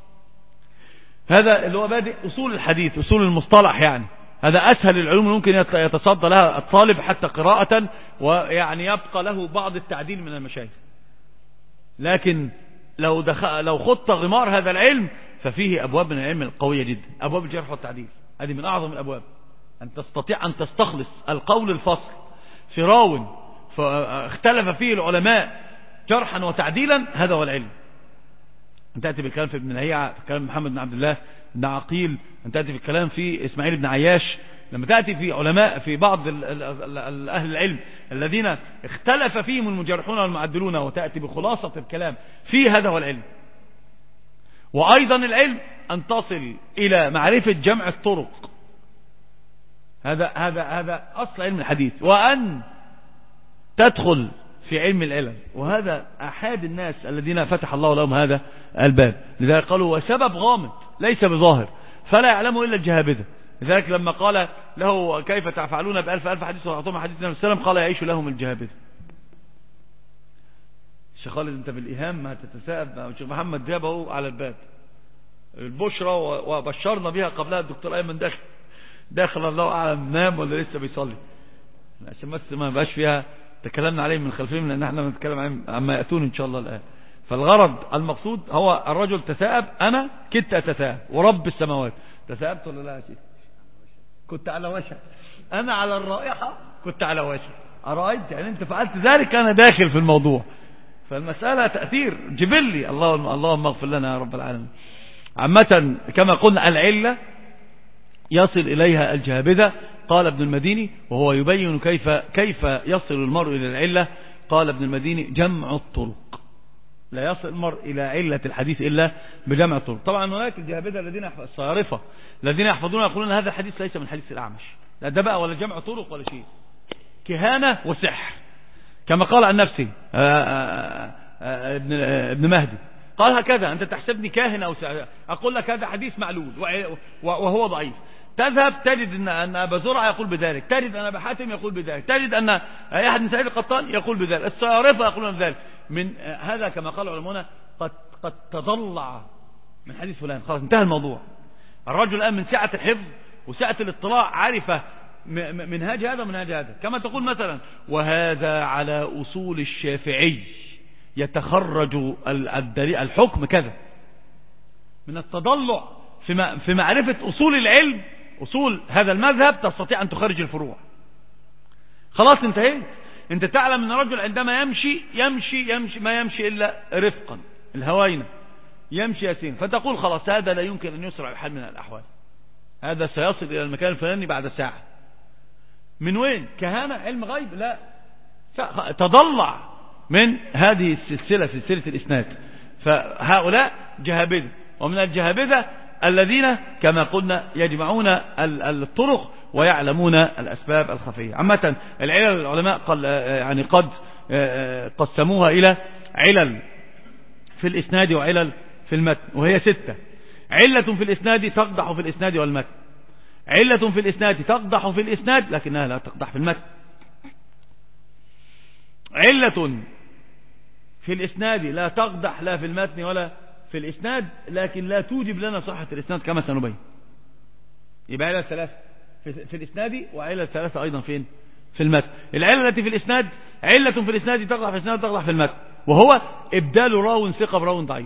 هذا اللي هو بادئ أصول الحديث، أصول المصطلح. يعني هذا أسهل العلوم ممكن يتصدى لها الطالب حتى قراءة، ويعني يبقى له بعض التعديل من المشايخ. لكن لو دخل لو خط غمار هذا العلم ففيه أبواب من العلم القوية جدا. أبواب الجرح والتعديل هذه من أعظم الأبواب. أن تستطيع أن تستخلص القول الفصل في راو فاختلف فيه العلماء جرحا وتعديلا، هذا هو العلم. أن تأتي بالكلام في ابن لهيعة، في كلام محمد بن عبد الله بن عقيل، أن تأتي بالكلام في إسماعيل بن عياش. لما تأتي في علماء في بعض أهل العلم الذين اختلف فيهم المجرحون والمعدلون، وتأتي بخلاصة الكلام في هذا هو العلم. وأيضا العلم أن تصل إلى معرفة جمع الطرق. هذا هذا هذا أصل علم الحديث. وأن تدخل في علم العلم، وهذا أحد الناس الذين فتح الله لهم هذا الباب. لذلك قالوا وسبب غامض ليس بظاهر فلا يعلمه إلا الجهابذة. لذلك لما قال له كيف تفعلون بألف ألف حديث وأعطوهم حديث النبي صلى الله عليه وسلم، قال يعيش لهم الجهابذة. الشيخ خالد انت بالإيهام ما تتساءب. الشيخ محمد جابه على الباب البشرى وبشرنا بها قبلها الدكتور أيمن داخل داخل الله أعلم نام ولا لسه بيصلي، عشان بس ما بقاش فيها تكلمنا عليه من خلفهم، لأن احنا بنتكلم عما يأتون إن شاء الله الآن. فالغرض المقصود هو الرجل تساءب. أنا كنت أتساءب ورب السماوات. تساءبت ولا لا يا شيخ؟ كنت على وشك. أنا على الرائحة كنت على وشك. أرأيت يعني أنت فعلت ذلك أنا داخل في الموضوع. فالمسألة تأثير جبلي. اللهم اللهم اغفر لنا يا رب العالمين. عامة كما قلنا العلة يصل إليها الجهابذة قال ابن المديني وهو يبين كيف كيف يصل المرء إلى العلة، قال ابن المديني جمع الطرق، لا يصل المرء إلى علة الحديث إلا بجمع الطرق. طبعا هناك الجهابذة الذين الصارفة الذين يحفظون يقولون هذا الحديث ليس من حديث الأعمش، لا ده بقى ولا جمع طرق ولا شيء، كهانة وسحر كما قال عن نفسه ابن ابن مهدي، قال هكذا أنت تحسبني كاهن أو سحر، أقول لك هذا حديث معلول وهو ضعيف، تذهب تجد أن أن أبا زرعة يقول بذلك، تجد أن أبا حاتم يقول بذلك، تجد أن أحد من سعيد القطان يقول بذلك، الصارفة يقولون بذلك. من هذا كما قال العلماء قد قد تضلع من حديث فلان، خلاص انتهى الموضوع. الرجل الآن من سعة الحفظ وسعة الاطلاع عرف منهاج هذا ومنهاج هذا، كما تقول مثلا وهذا على أصول الشافعي يتخرج الحكم كذا. من التضلع في معرفة أصول العلم، أصول هذا المذهب، تستطيع أن تخرج الفروع. خلاص انتهيت. انت تعلم ان الرجل عندما يمشي يمشي يمشي ما يمشي إلا رفقا الهوينة، يمشي يسين، فتقول خلاص هذا لا يمكن أن يسرع بحال من الأحوال، هذا سيصل إلى المكان الفلاني بعد ساعة. من وين؟ كهانة؟ علم غيب؟ لا، تضلع من هذه السلسلة، سلسلة الإسناد. فهؤلاء جهابذة، ومن الجهابذة الذين كما قلنا يجمعون الطرق ويعلمون الأسباب الخفية. عامة العلل العلماء قال يعني قد قسموها إلى علل في الإسناد وعلل في المتن، وهي ستة. علة في الإسناد تقدح في الإسناد والمتن، علة في الإسناد تقدح في الإسناد لكنها لا تقدح في المتن، علة في الإسناد لا تقدح لا في المتن ولا في الإسناد لكن لا توجب لنا صحة الإسناد كما سنبين. يبقى علة ثلاثة في الإسناد وعلة ثلاثة أيضا فين؟ في المتن. العلة التي في الإسناد علة في الإسناد تقدح في الإسناد وتقدح في المتن، وهو إبدال راو ثقة براو ضعيف،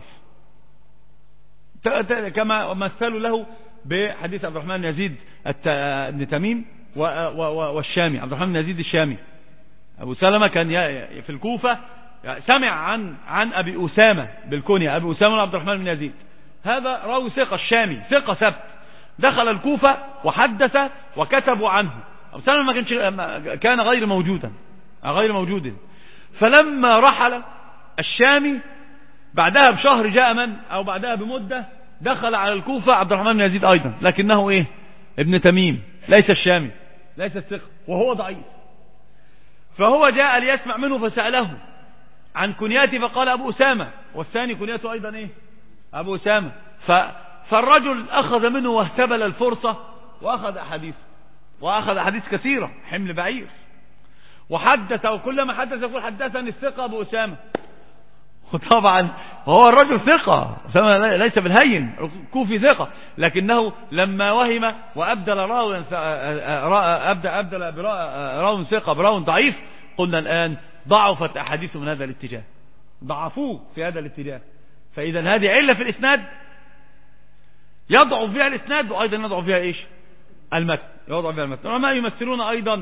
كما مثلوا له بحديث عبد الرحمن بن يزيد بن تميم والشامي. عبد الرحمن بن يزيد الشامي أبو سلمة كان في الكوفة، سمع عن عن أبي أسامة بالكنية، أبي أسامة عبد الرحمن بن يزيد، هذا راوي ثقة الشامي ثقة ثبت، دخل الكوفة وحدث وكتبوا عنه. أبو سلمة ما كانش كان غير موجودا غير موجود فلما رحل الشامي بعدها بشهر جاء من أو بعدها بمدة دخل على الكوفة عبد الرحمن بن يزيد أيضا، لكنه إيه؟ ابن تميم، ليس الشامي، ليس الثقة، وهو ضعيف. فهو جاء ليسمع منه فسأله عن كنياته فقال أبو أسامة، والثاني كنياته أيضا إيه؟ أبو أسامة. ف... فالرجل أخذ منه واهتبل الفرصة وأخذ أحاديث وأخذ أحاديث كثيرة حمل بعير، وحدث، وكلما حدث يقول حدثني الثقة أبو أسامة. وطبعا هو الرجل ثقة ليس بالهين، كوفي ثقة، لكنه لما وهم وأبدل راو أبدل, أبدل راو ثقة براو ضعيف، قلنا الآن ضعفت أحاديث من هذا الاتجاه، ضعفوه في هذا الاتجاه. فإذا هذه علة في الإسناد يضعف فيها الإسناد، وأيضا يضعف فيها إيش؟ المتن، يضعف فيها المتن. وما يمثلون أيضا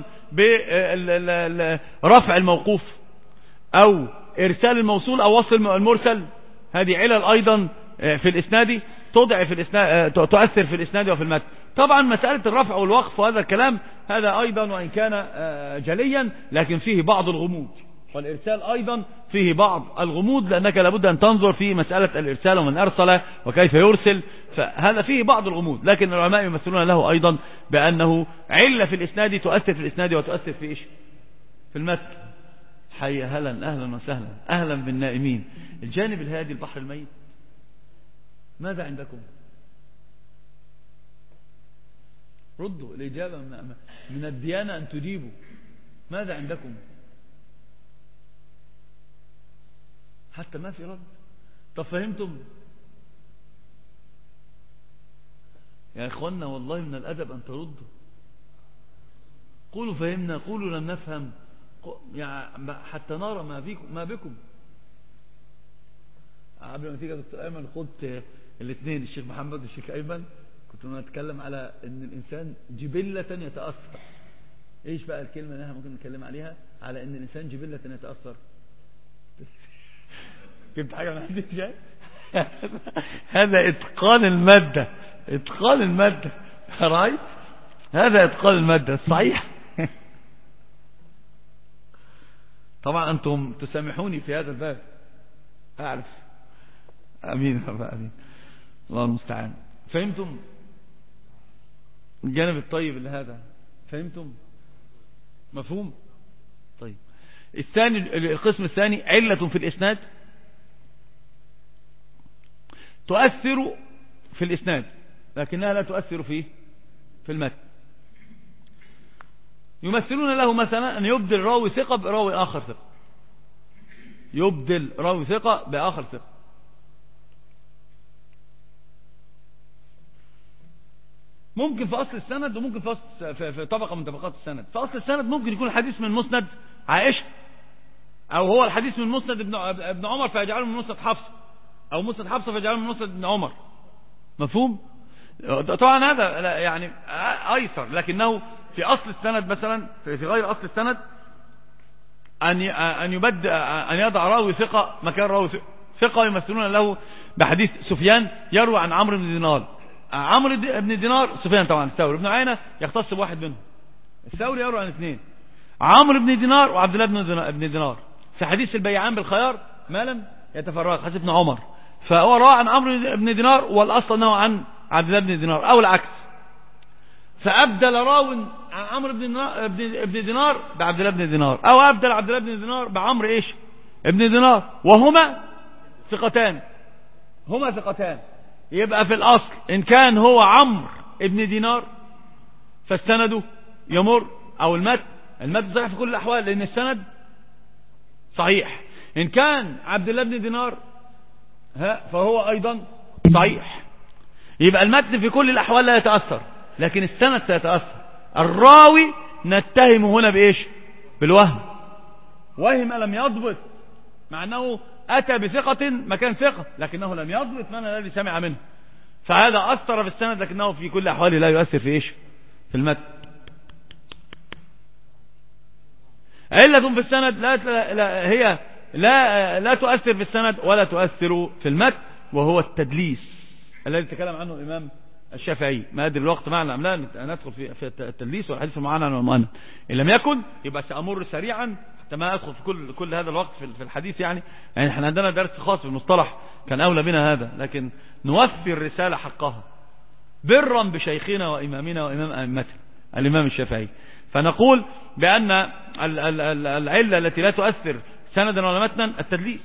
برفع الموقوف أو إرسال الموصول أو وصل المرسل، هذه علل أيضا في الإسناد تضعف في الإسناد، تؤثر في الإسناد وفي المتن. طبعا مسألة الرفع والوقف وهذا الكلام هذا أيضا وإن كان جليا لكن فيه بعض الغموض، والإرسال أيضا فيه بعض الغموض، لأنك لابد أن تنظر في مسألة الإرسال ومن أرسل وكيف يرسل، فهذا فيه بعض الغموض. لكن العلماء يمثلون له أيضا بأنه علة في الإسناد تؤثر في الإسناد وتؤثر في إيش؟ في المتن. حي هلا أهلا وسهلا، أهلا بالنائمين. الجانب الهادي البحر الميت، ماذا عندكم؟ ردوا الإجابة من الديانة أن تجيبوا. ماذا عندكم؟ حتى ما في رد. طب فهمتم يا إخوانا؟ والله من الأدب أن تردوا، قولوا فهمنا، قولوا لم نفهم، يعني حتى نرى ما فيكم ما بكم. قبل ما تيجي يا دكتور ايمن خدت الاثنين، الشيخ محمد والشيخ ايمن، كنت نتكلم على ان الانسان جبلة يتأثر. ايش بقى الكلمة اللي احنا ممكن نتكلم عليها على ان الانسان جبلة يتأثر؟ جبت حاجة من عندك جاي؟ هذا اتقان المادة، اتقان المادة، رايت؟ هذا إتقان المادة صحيح. طبعا أنتم تسامحوني في هذا الباب أعرف. أمين أمين الله المستعان. فهمتم الجانب الطيب لهذا؟ فهمتم؟ مفهوم؟ طيب الثاني، القسم الثاني علة في الإسناد تؤثر في الإسناد لكنها لا تؤثر فيه في المتن. يمثلون له مثلا أن يبدل راوي ثقة براوي آخر ثقة، يبدل راوي ثقة بآخر ثقة. ممكن في أصل السند وممكن في, أصل في طبقة من طبقات السند. في أصل السند ممكن يكون الحديث من مسند عائشة، أو هو الحديث من مسند ابن عمر فيجعله من مسند حفص، أو مسند حفص فيجعله من مسند ابن عمر. مفهوم؟ طبعا هذا يعني أيسر، لكنه في أصل السند مثلا، في غير أصل السند أن أن يبدأ أن يضع راوي ثقة مكان راوي ثقة. يمثلون له بحديث سفيان يروي عن عمرو بن دينار. عمرو بن دينار سفيان طبعا الثوري ابن عيينة يختص بواحد منهم، الثوري يروي عن اثنين، عمرو بن دينار وعبد الله بن دينار. في حديث البيعان بالخيار ما لم يتفرق حديث ابن عمر، فهو روى عن عمرو بن دينار والأصل أنه عن عبد الله بن دينار أو العكس، فأبدل راو عن عمرو بن دينار بعبد الله بن دينار، أو أبدل عبد الله بن دينار بعمرو إيش ابن دينار، وهما ثقتان، هما ثقتان. يبقى في الأصل إن كان هو عمرو ابن دينار فالسند يمر، أو المتن المتن صحيح في كل الأحوال لأن السند صحيح. إن كان عبد الله بن دينار ها فهو أيضا صحيح. يبقى المتن في كل الأحوال لا يتأثر، لكن السند سيتأثر. الراوي نتهم هنا بإيش؟ بالوهم. وهم لم يضبط، مع أنه أتى بثقة مكان ثقة لكنه لم يضبط من الذي سمع منه، فهذا أثر في السند لكنه في كل أحواله لا يؤثر في إيش؟ في المتن. علة في السند لا, لا هي لا لا تؤثر في السند ولا تؤثر في المتن، وهو التدليس الذي تكلم عنه الإمام الشافعي. ما أدري الوقت معنا أم لا ندخل في في التدليس والحديث المعنى والمؤنث. إن لم يكن يبقى سأمر سريعا حتى ما أدخل في كل كل هذا الوقت في الحديث. يعني يعني احنا عندنا درس خاص في المصطلح كان أولى بنا هذا، لكن نوفي الرسالة حقها برا بشيخنا وإمامنا وإمام أئمتنا الإمام الشافعي. فنقول بأن العلة التي لا تؤثر سندا ولا متنا التدليس.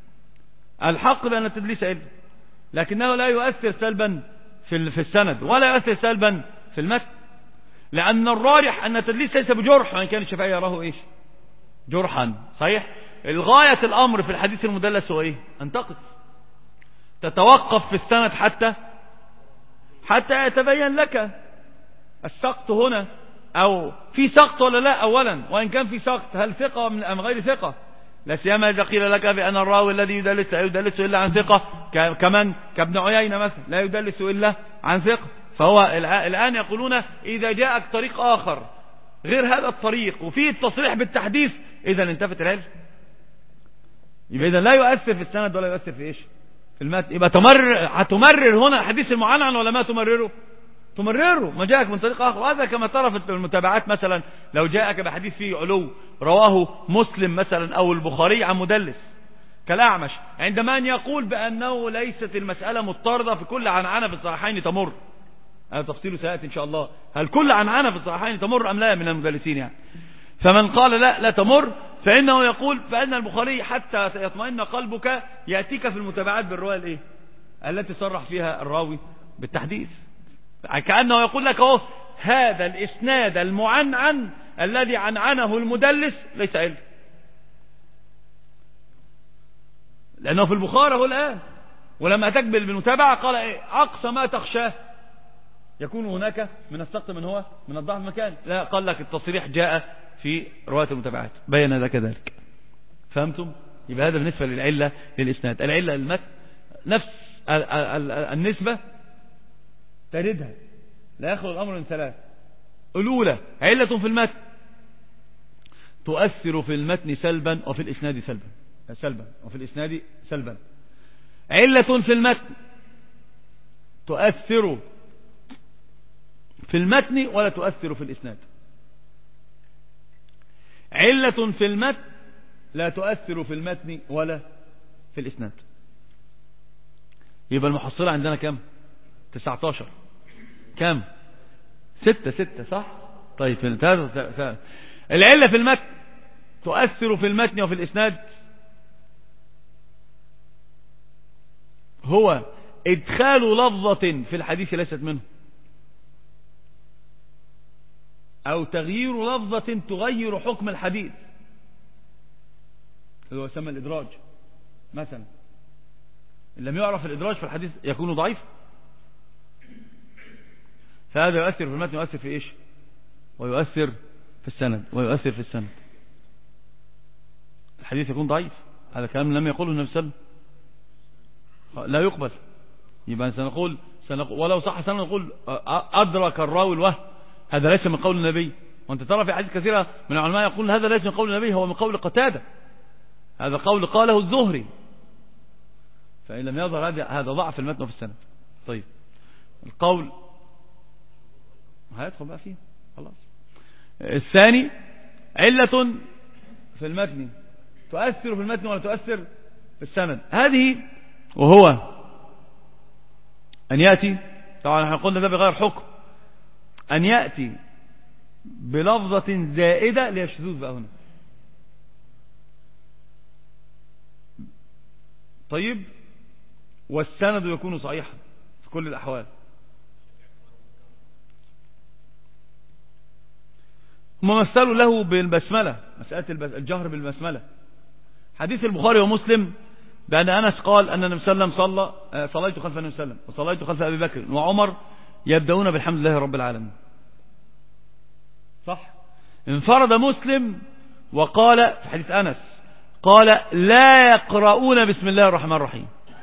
الحق بأن التدليس علة، لكنه لا يؤثر سلبا في في السند ولا يؤثر سلبا في المتن، لأن الراجح أن التدليس ليس بجرح، وإن كان الشافعي يراه إيش؟ جرحا. صحيح. الغاية الأمر في الحديث المدلس هو إيه؟ أن تقف تتوقف في السند حتى حتى يتبين لك السقط هنا، أو في سقط ولا لا أولا، وإن كان في سقط هل ثقة أم غير ثقة؟ لا سيما إذا قيل لك بأن الراوي الذي يدلس لا يدلس إلا عن ثقة، كمان كابن عيينة مثلا لا يدلس إلا عن ثقة. فهو الآن يقولون إذا جاءك طريق آخر غير هذا الطريق وفيه التصريح بالتحديث إذا انتفت العلم. يبقى إذا لا يؤثر في السند ولا يؤثر في إيش؟ في المتن. يبقى تمرر هتمرر هنا الحديث المعنعن ولا ما تمرره؟ تمرره ما جاءك من طريق آخر. وهذا كما ترى في المتابعات مثلا لو جاءك بحديث فيه علو رواه مسلم مثلا أو البخاري عن مدلس كالأعمش، عندما أن يقول بأنه ليست المسألة مضطردة في كل عنعنة في الصحيحين تمر. هذا تفصيله سيأتي إن شاء الله، هل كل عنعنة في الصحيحين تمر أم لا من المدلسين يعني. فمن قال لا لا تمر فإنه يقول بأن البخاري حتى يطمئن قلبك يأتيك في المتابعات بالرواية الإيه؟ التي صرح فيها الراوي بالتحديث، كأنه يقول لك اهو هذا الإسناد المعنعن الذي عنعنه المدلس ليس علم، لأنه في البخاري هو الآن. ولما تقبل بالمتابعة قال إيه؟ أقصى ما تخشاه يكون هناك من السقط من هو من الضعف مكان. لا، قال لك التصريح جاء في رواية المتابعات بين ذلك ذلك. فهمتم؟ يبقى هذا بالنسبة للعلة للإسناد. العلة للمتن نفس النسبة تردها، لا يخلو الأمر من ثلاث. الأولى علة في المتن تؤثر في المتن سلبا وفي الإسناد سلبا سلبا وفي الإسناد سلبا. علة في المتن تؤثر في المتن ولا تؤثر في الإسناد. علة في المتن لا تؤثر في المتن ولا في الإسناد. يبقى المحصلة عندنا كم؟ تسعة عشر. كم؟ ستة ستة صح؟ طيب العلة في المتن تؤثر في المتن وفي الإسناد هو إدخال لفظة في الحديث ليست منه، أو تغيير لفظة تغير حكم الحديث، اللي هو يسمى الإدراج. مثلا إن لم يعرف الإدراج في الحديث يكون ضعيف، فهذا يؤثر في المتن ويؤثر في إيش؟ ويؤثر في السند ويؤثر في السند. الحديث يكون ضعيف، هذا كلام لم يقوله النبي صلى الله عليه وسلم، لا يقبل. يبقى سنقول, سنقول ولو صح سنة نقول أدرك الراوي الوهم، هذا ليس من قول النبي. وانت ترى في حديث كثيرة من العلماء يقول هذا ليس من قول النبي، هو من قول قتادة، هذا قول قاله الزهري. فإن لم يظهر هذا ضعف في المتن وفي السند. طيب القول هيدخل بقى فيه خلاص. الثاني علة في المتن تؤثر في المتن ولا تؤثر في السند، هذه وهو أن يأتي، طبعا احنا قلنا ده بغير حكم، أن يأتي بلفظة زائدة ليشذوذ بقى هنا. طيب والسند يكون صحيحا في كل الأحوال. هم مثلوا له بالبسملة، مسألة الجهر بالبسملة. حديث البخاري ومسلم بأن أنس قال أن النبي صلى الله عليه وسلم صلى صليت خلف النبي صلى الله عليه وسلم وصليت خلف أبي بكر وعمر يبدأون بالحمد لله رب العالمين، صح؟ انفرد مسلم وقال في حديث أنس قال لا يقرؤون بسم الله الرحمن الرحيم.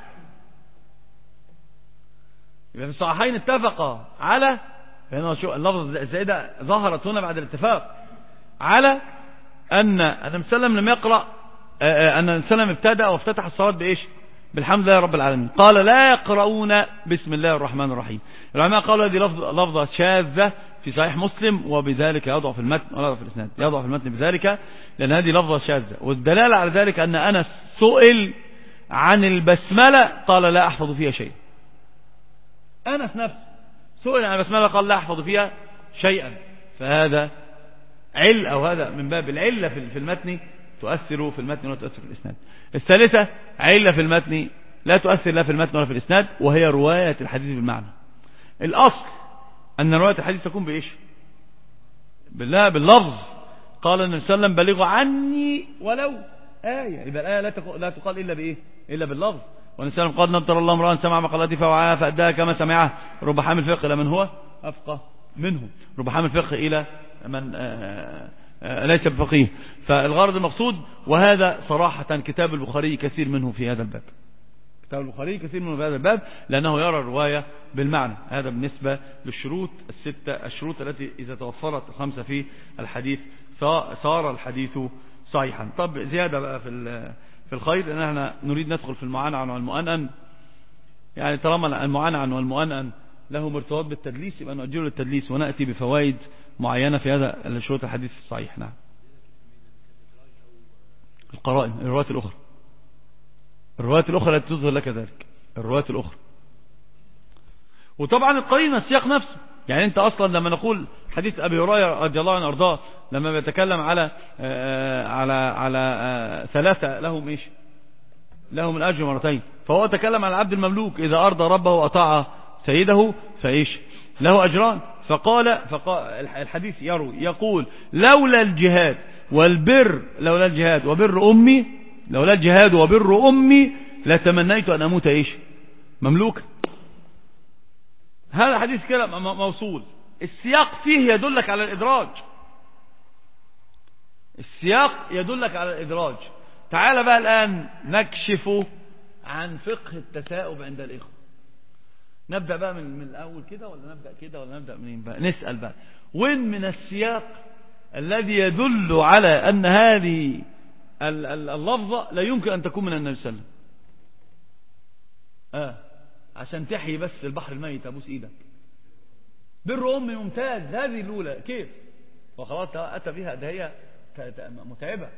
يبقى في الصحيحين اتفقا على، اللفظ الزائدة ظهرت هنا بعد الاتفاق على أن النبي صلى الله عليه وسلم لم يقرأ، أن النبي صلى الله عليه وسلم ابتدأ وافتتح الصلاة بإيش؟ بالحمد لله رب العالمين. قال لا يقرؤون بسم الله الرحمن الرحيم. العلماء قالوا هذه لفظة شاذة في صحيح مسلم، وبذلك يضعف المتن ولا يضعف الإسناد، يضعف المتن بذلك لأن هذه لفظة شاذة. والدلالة على ذلك أن أنس سئل عن البسملة قال لا أحفظ فيها شيء. أنس نفسه سئل عن البسملة قال لا أحفظ فيها شيئا. فهذا عل، أو هذا من باب العلة في المتن تؤثر في المتن ولا تؤثر في الإسناد. الثالثة علة في المتن لا تؤثر لا في المتن ولا في الإسناد، وهي رواية الحديث بالمعنى. الأصل أن رواية الحديث تكون بإيش؟ بالله باللفظ. قال النبي صلى الله عليه وسلم بلغوا عني ولو آية، يبقى الآية لا لا تقال إلا بإيه؟ إلا باللفظ. والنبي صلى الله عليه وسلم قال نضر الله امرأ سمع مقالتي فوعاها فأداها كما سمعها، رب حامل فقه إلى من هو أفقه منه، رب حامل فقه إلى من آآ آآ ليس بفقيه. فالغرض المقصود، وهذا صراحة كتاب البخاري كثير منه في هذا الباب، كتاب البخاري كثير منه في هذا الباب، لأنه يرى الرواية بالمعنى. هذا بالنسبة للشروط الستة، الشروط التي إذا توفرت الخمسة في الحديث صار الحديث صحيحا. طب زيادة بقى في في الخير، لأن احنا نريد ندخل في المعنعن والمؤنن. يعني طالما المعنعن والمؤنن له مرتبط بالتدليس يبقى نؤجله للتدليس ونأتي بفوائد معينة في هذا الشروط الحديث الصحيح. نعم. القرائن، الروايات الأخرى، الروايات الأخرى التي تظهر لك ذلك، الروايات الأخرى. وطبعا القرينة السياق نفسه. يعني انت اصلا لما نقول حديث ابي هريره رضي الله عنه ارضاه لما بيتكلم على آآ على على آآ ثلاثه لهم ايش؟ لهم الاجر مرتين. فهو تكلم على العبد المملوك اذا ارضى ربه واطاع سيده فايش؟ له اجران. فقال, فقال الحديث يروي يقول لولا الجهاد والبر، لولا الجهاد وبر امي، لولا الجهاد وبر امي لتمنيت ان اموت ايش؟ مملوكا. هذا حديث كلام موصول. السياق فيه يدلك على الإدراج، السياق يدلك على الإدراج. تعال بقى الآن نكشف عن فقه التثاؤب عند الإخوة. نبدأ بقى من, من الأول كده ولا نبدأ كده ولا نبدأ منين بقى؟ نسأل بقى وين من السياق الذي يدل على أن هذه اللفظة لا يمكن أن تكون من النبي صلى الله عليه وسلم. آه عشان تحيي بس البحر الميت ابوس ايدك. بر أمي ممتاز، هذه الأولى كيف؟ وخلاص أتى بها، ده هي متعبة.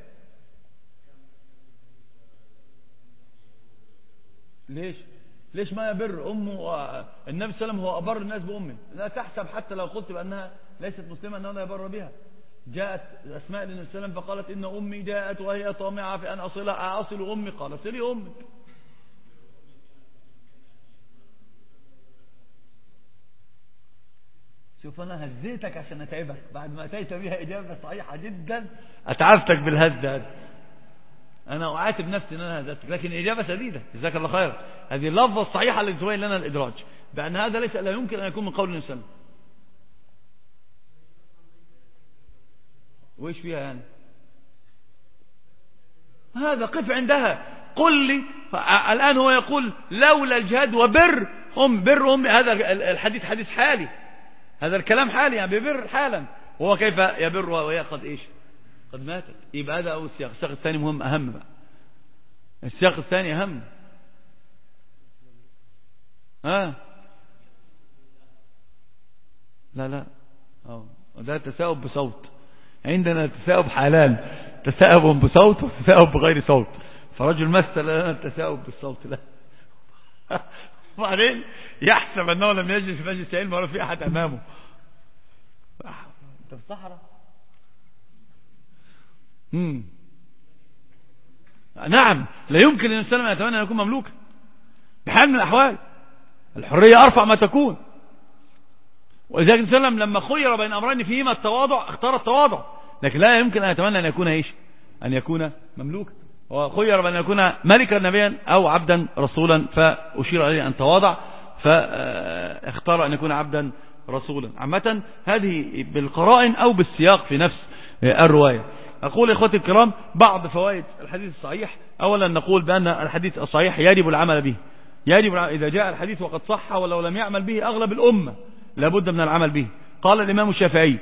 ليش ليش ما يبر أمه؟ النبي صلى الله عليه وسلم هو أبر الناس بأمه، لا تحسب حتى لو قلت بأنها ليست مسلمة أنه لا يبر بها. جاءت أسماء للنبي صلى الله عليه وسلم فقالت إن أمي جاءت وهي طامعة في أن أصلها، أصل أمي، قال صلي أمك. شوف أنا هزيتك عشان أتعبك، بعد ما أتيت بها إجابة صحيحة جدا أتعبتك بالهز هذا. أنا أعاتب نفسي أن أنا هزتك، لكن إجابة سديدة، جزاك الله خير. هذه اللفظة الصحيحة اللي تبين لنا الإدراج بأن هذا ليس لا يمكن أن يكون من قول النبي صلى الله عليه وسلم. وإيش فيها يعني؟ هذا قف عندها، قل لي الآن هو يقول لولا الجهاد وبر أم، بر أم، هذا الحديث حديث حالي، هذا الكلام حالي، يعني ببر حالا، وهو كيف يبر وهي قد إيش قد ماتت. يبقى هذا أول السياق. السياق الثاني مهم أهم بقى، السياق الثاني أهم. ها لا لا أو ده تساؤب بصوت، عندنا تساؤب حالان، تساؤب بصوت وتساؤب بغير صوت، فرجل مثل لنا التساؤب بالصوت لا وبعدين يحسب أنه لم يجلس في مجلس علم ولا في أحد أمامه. أنت في الصحراء. مم. نعم لا يمكن للإنسان أن يتمنى أن يكون مملوكا بحال من الأحوال، الحرية أرفع ما تكون. ولذلك النبي صلى الله عليه وسلم لما خير بين أمرين فيهما التواضع اختار التواضع، لكن لا يمكن أن يتمنى أن يكون إيش أن يكون مملوكا. وخير بين أن يكون ملكا نبيا أو عبدا رسولا، فأشير عليه أن تواضع فاختار أن يكون عبدا رسولا. عامة هذه بالقرائن أو بالسياق في نفس الرواية. أقول إخوتي الكرام بعض فوائد الحديث الصحيح. أولا نقول بأن الحديث الصحيح يجب العمل به، يجب إذا جاء الحديث وقد صح ولو لم يعمل به أغلب الأمة لابد من العمل به. قال الإمام الشافعي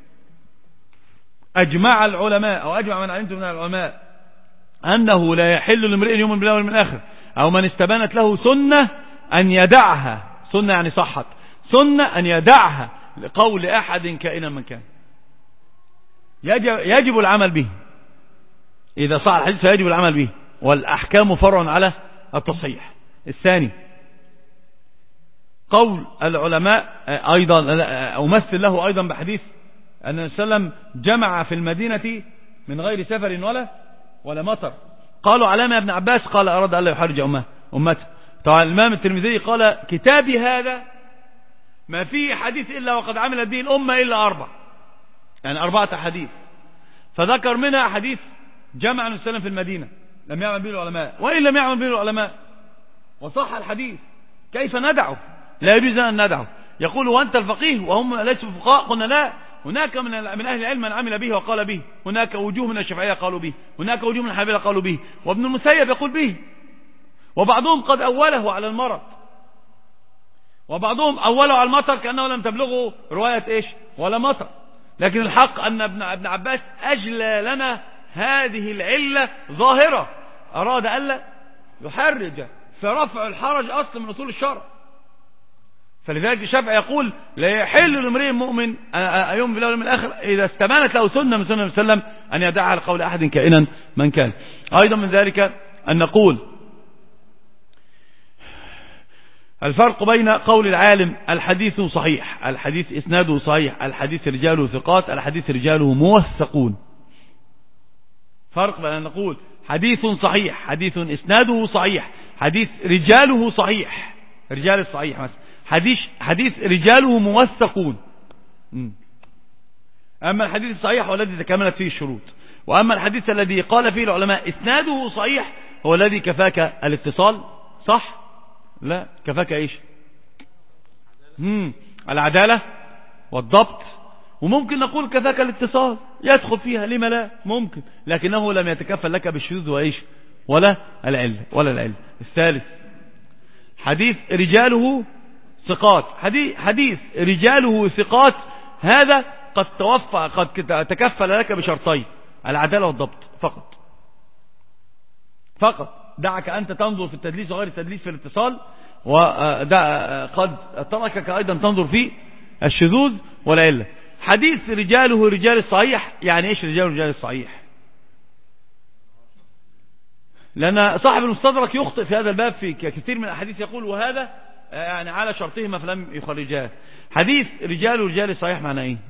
أجمع العلماء أو أجمع من علمت من العلماء أنه لا يحل لامرئ يؤمن بالله واليوم الآخر أو من استبانت له سنة أن يدعها، سنة يعني صحت، سنة أن يدعها لقول أحد كائنا من كان. يجب, يجب العمل به، إذا صح الحديث يجب العمل به، والأحكام فرع على التصحيح. الثاني قول العلماء أيضا أمثل له أيضا بحديث أن النبي صلى الله عليه وسلم جمع في المدينة من غير سفر ولا ولا مطر. قالوا علامة ابن عباس قال أراد ألا يحرج أمه أمته. طبعا الإمام الترمذي قال كتابي هذا ما فيه حديث إلا وقد عمل به الأمة إلا أربع، يعني أربعة حديث، فذكر منها حديث جمع النبي صلى الله عليه وسلم في المدينة لم يعمل به العلماء، وإن لم يعمل به العلماء وصح الحديث كيف ندعه؟ لا يجوز أن ندعه. يقول وأنت الفقيه وهم ليسوا فقهاء؟ قلنا لا، هناك من من أهل العلم من عمل به وقال به، هناك وجوه من الشافعية قالوا به، هناك وجوه من الحنابلة قالوا به، وابن المسيب يقول به، وبعضهم قد أوله على المرض، وبعضهم أوله على المطر كأنه لم تبلغه رواية إيش ولا مطر. لكن الحق أن ابن ابن عباس أجلى لنا هذه العلة ظاهرة، أراد ألا يحرج، فرفع الحرج أصل من أصول الشرع. فلذلك الشافعي يقول لا يحل لامرئ مؤمن يوم بالله واليوم الآخر إذا استبانت له سنة من سنة النبي صلى الله عليه وسلم أن يدعها لقول أحد كائنا من كان. أيضا من ذلك أن نقول الفرق بين قول العالم الحديث صحيح، الحديث إسناده صحيح، الحديث رجاله ثقات، الحديث رجاله موثقون. فرق بين أن نقول حديث صحيح، حديث إسناده صحيح، حديث رجاله صحيح، رجال الصحيح مثلا، حديث حديث رجاله موثقون. أما الحديث الصحيح هو الذي تكملت فيه الشروط، وأما الحديث الذي قال فيه العلماء إسناده صحيح هو الذي كفاك الاتصال، صح؟ لا، كفاك إيش؟ مم. العدالة والضبط، وممكن نقول كفاك الاتصال يدخل فيها، لما لا؟ ممكن، لكنه لم يتكفل لك بالشذوذ وإيش ولا العلة ولا العلة. الثالث حديث رجاله ثقات، حديث, حديث رجاله ثقات هذا قد توفى قد تكفل لك بشرطين، العدالة والضبط فقط فقط. دعك أنت تنظر في التدليس وغير التدليس في الاتصال، وقد تركك أيضا تنظر في الشذوذ والعلة. حديث رجاله رجال الصحيح، يعني ايش رجاله رجال الصحيح؟ لأن صاحب المستدرك يخطئ في هذا الباب في كثير من الأحاديث، يقول وهذا يعني على شرطهما فلم يخرجاه. حديث رجال رجال الصحيح معناه ايه؟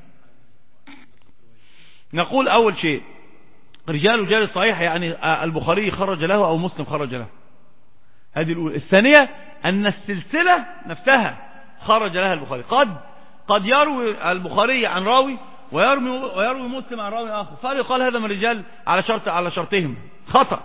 نقول أول شيء رجال رجال الصحيح يعني البخاري خرج له أو مسلم خرج له، هذه الأولى. الثانية أن السلسلة نفسها خرج لها البخاري. قد قد يروي البخاري عن راوي ويروي ويروي مسلم عن راوي آخر، فقال هذا من الرجال على شرط على شرطهم، خطأ.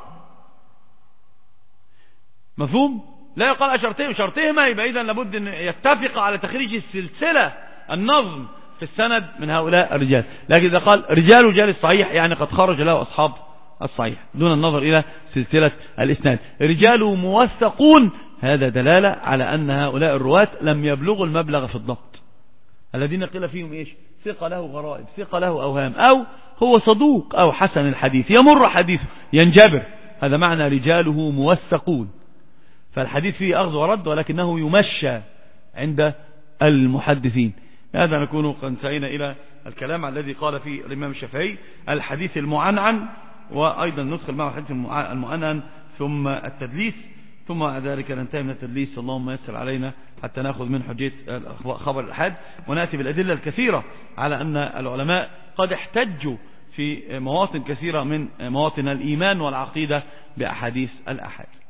مفهوم؟ لا يقال على شرطهم شرطهما، يبقى إذن لابد أن يتفق على تخريج السلسلة النظم في السند من هؤلاء الرجال. لكن إذا قال رجال رجال الصحيح يعني قد خرج له أصحاب الصحيح دون النظر إلى سلسلة الإسناد. رجال موثقون، هذا دلالة على أن هؤلاء الرواة لم يبلغوا المبلغ في الضبط، الذين قيل فيهم إيش؟ ثقة له غرائب، ثقة له أوهام، أو هو صدوق أو حسن الحديث يمر حديثه ينجبر، هذا معنى رجاله موثقون. فالحديث فيه أخذ ورد ولكنه يمشى عند المحدثين. هذا نكون قد انتهينا إلى الكلام الذي قال فيه الإمام الشافعي الحديث المعنعن، وأيضا ندخل معه الحديث المعنعن ثم التدليس، ثم ذلك ننتهي من التدليس. اللهم يسر علينا حتى نأخذ من حجية خبر الأحاد، ونأتي بالأدلة الكثيرة على أن العلماء قد احتجوا في مواطن كثيرة من مواطن الإيمان والعقيدة بأحاديث الأحاد.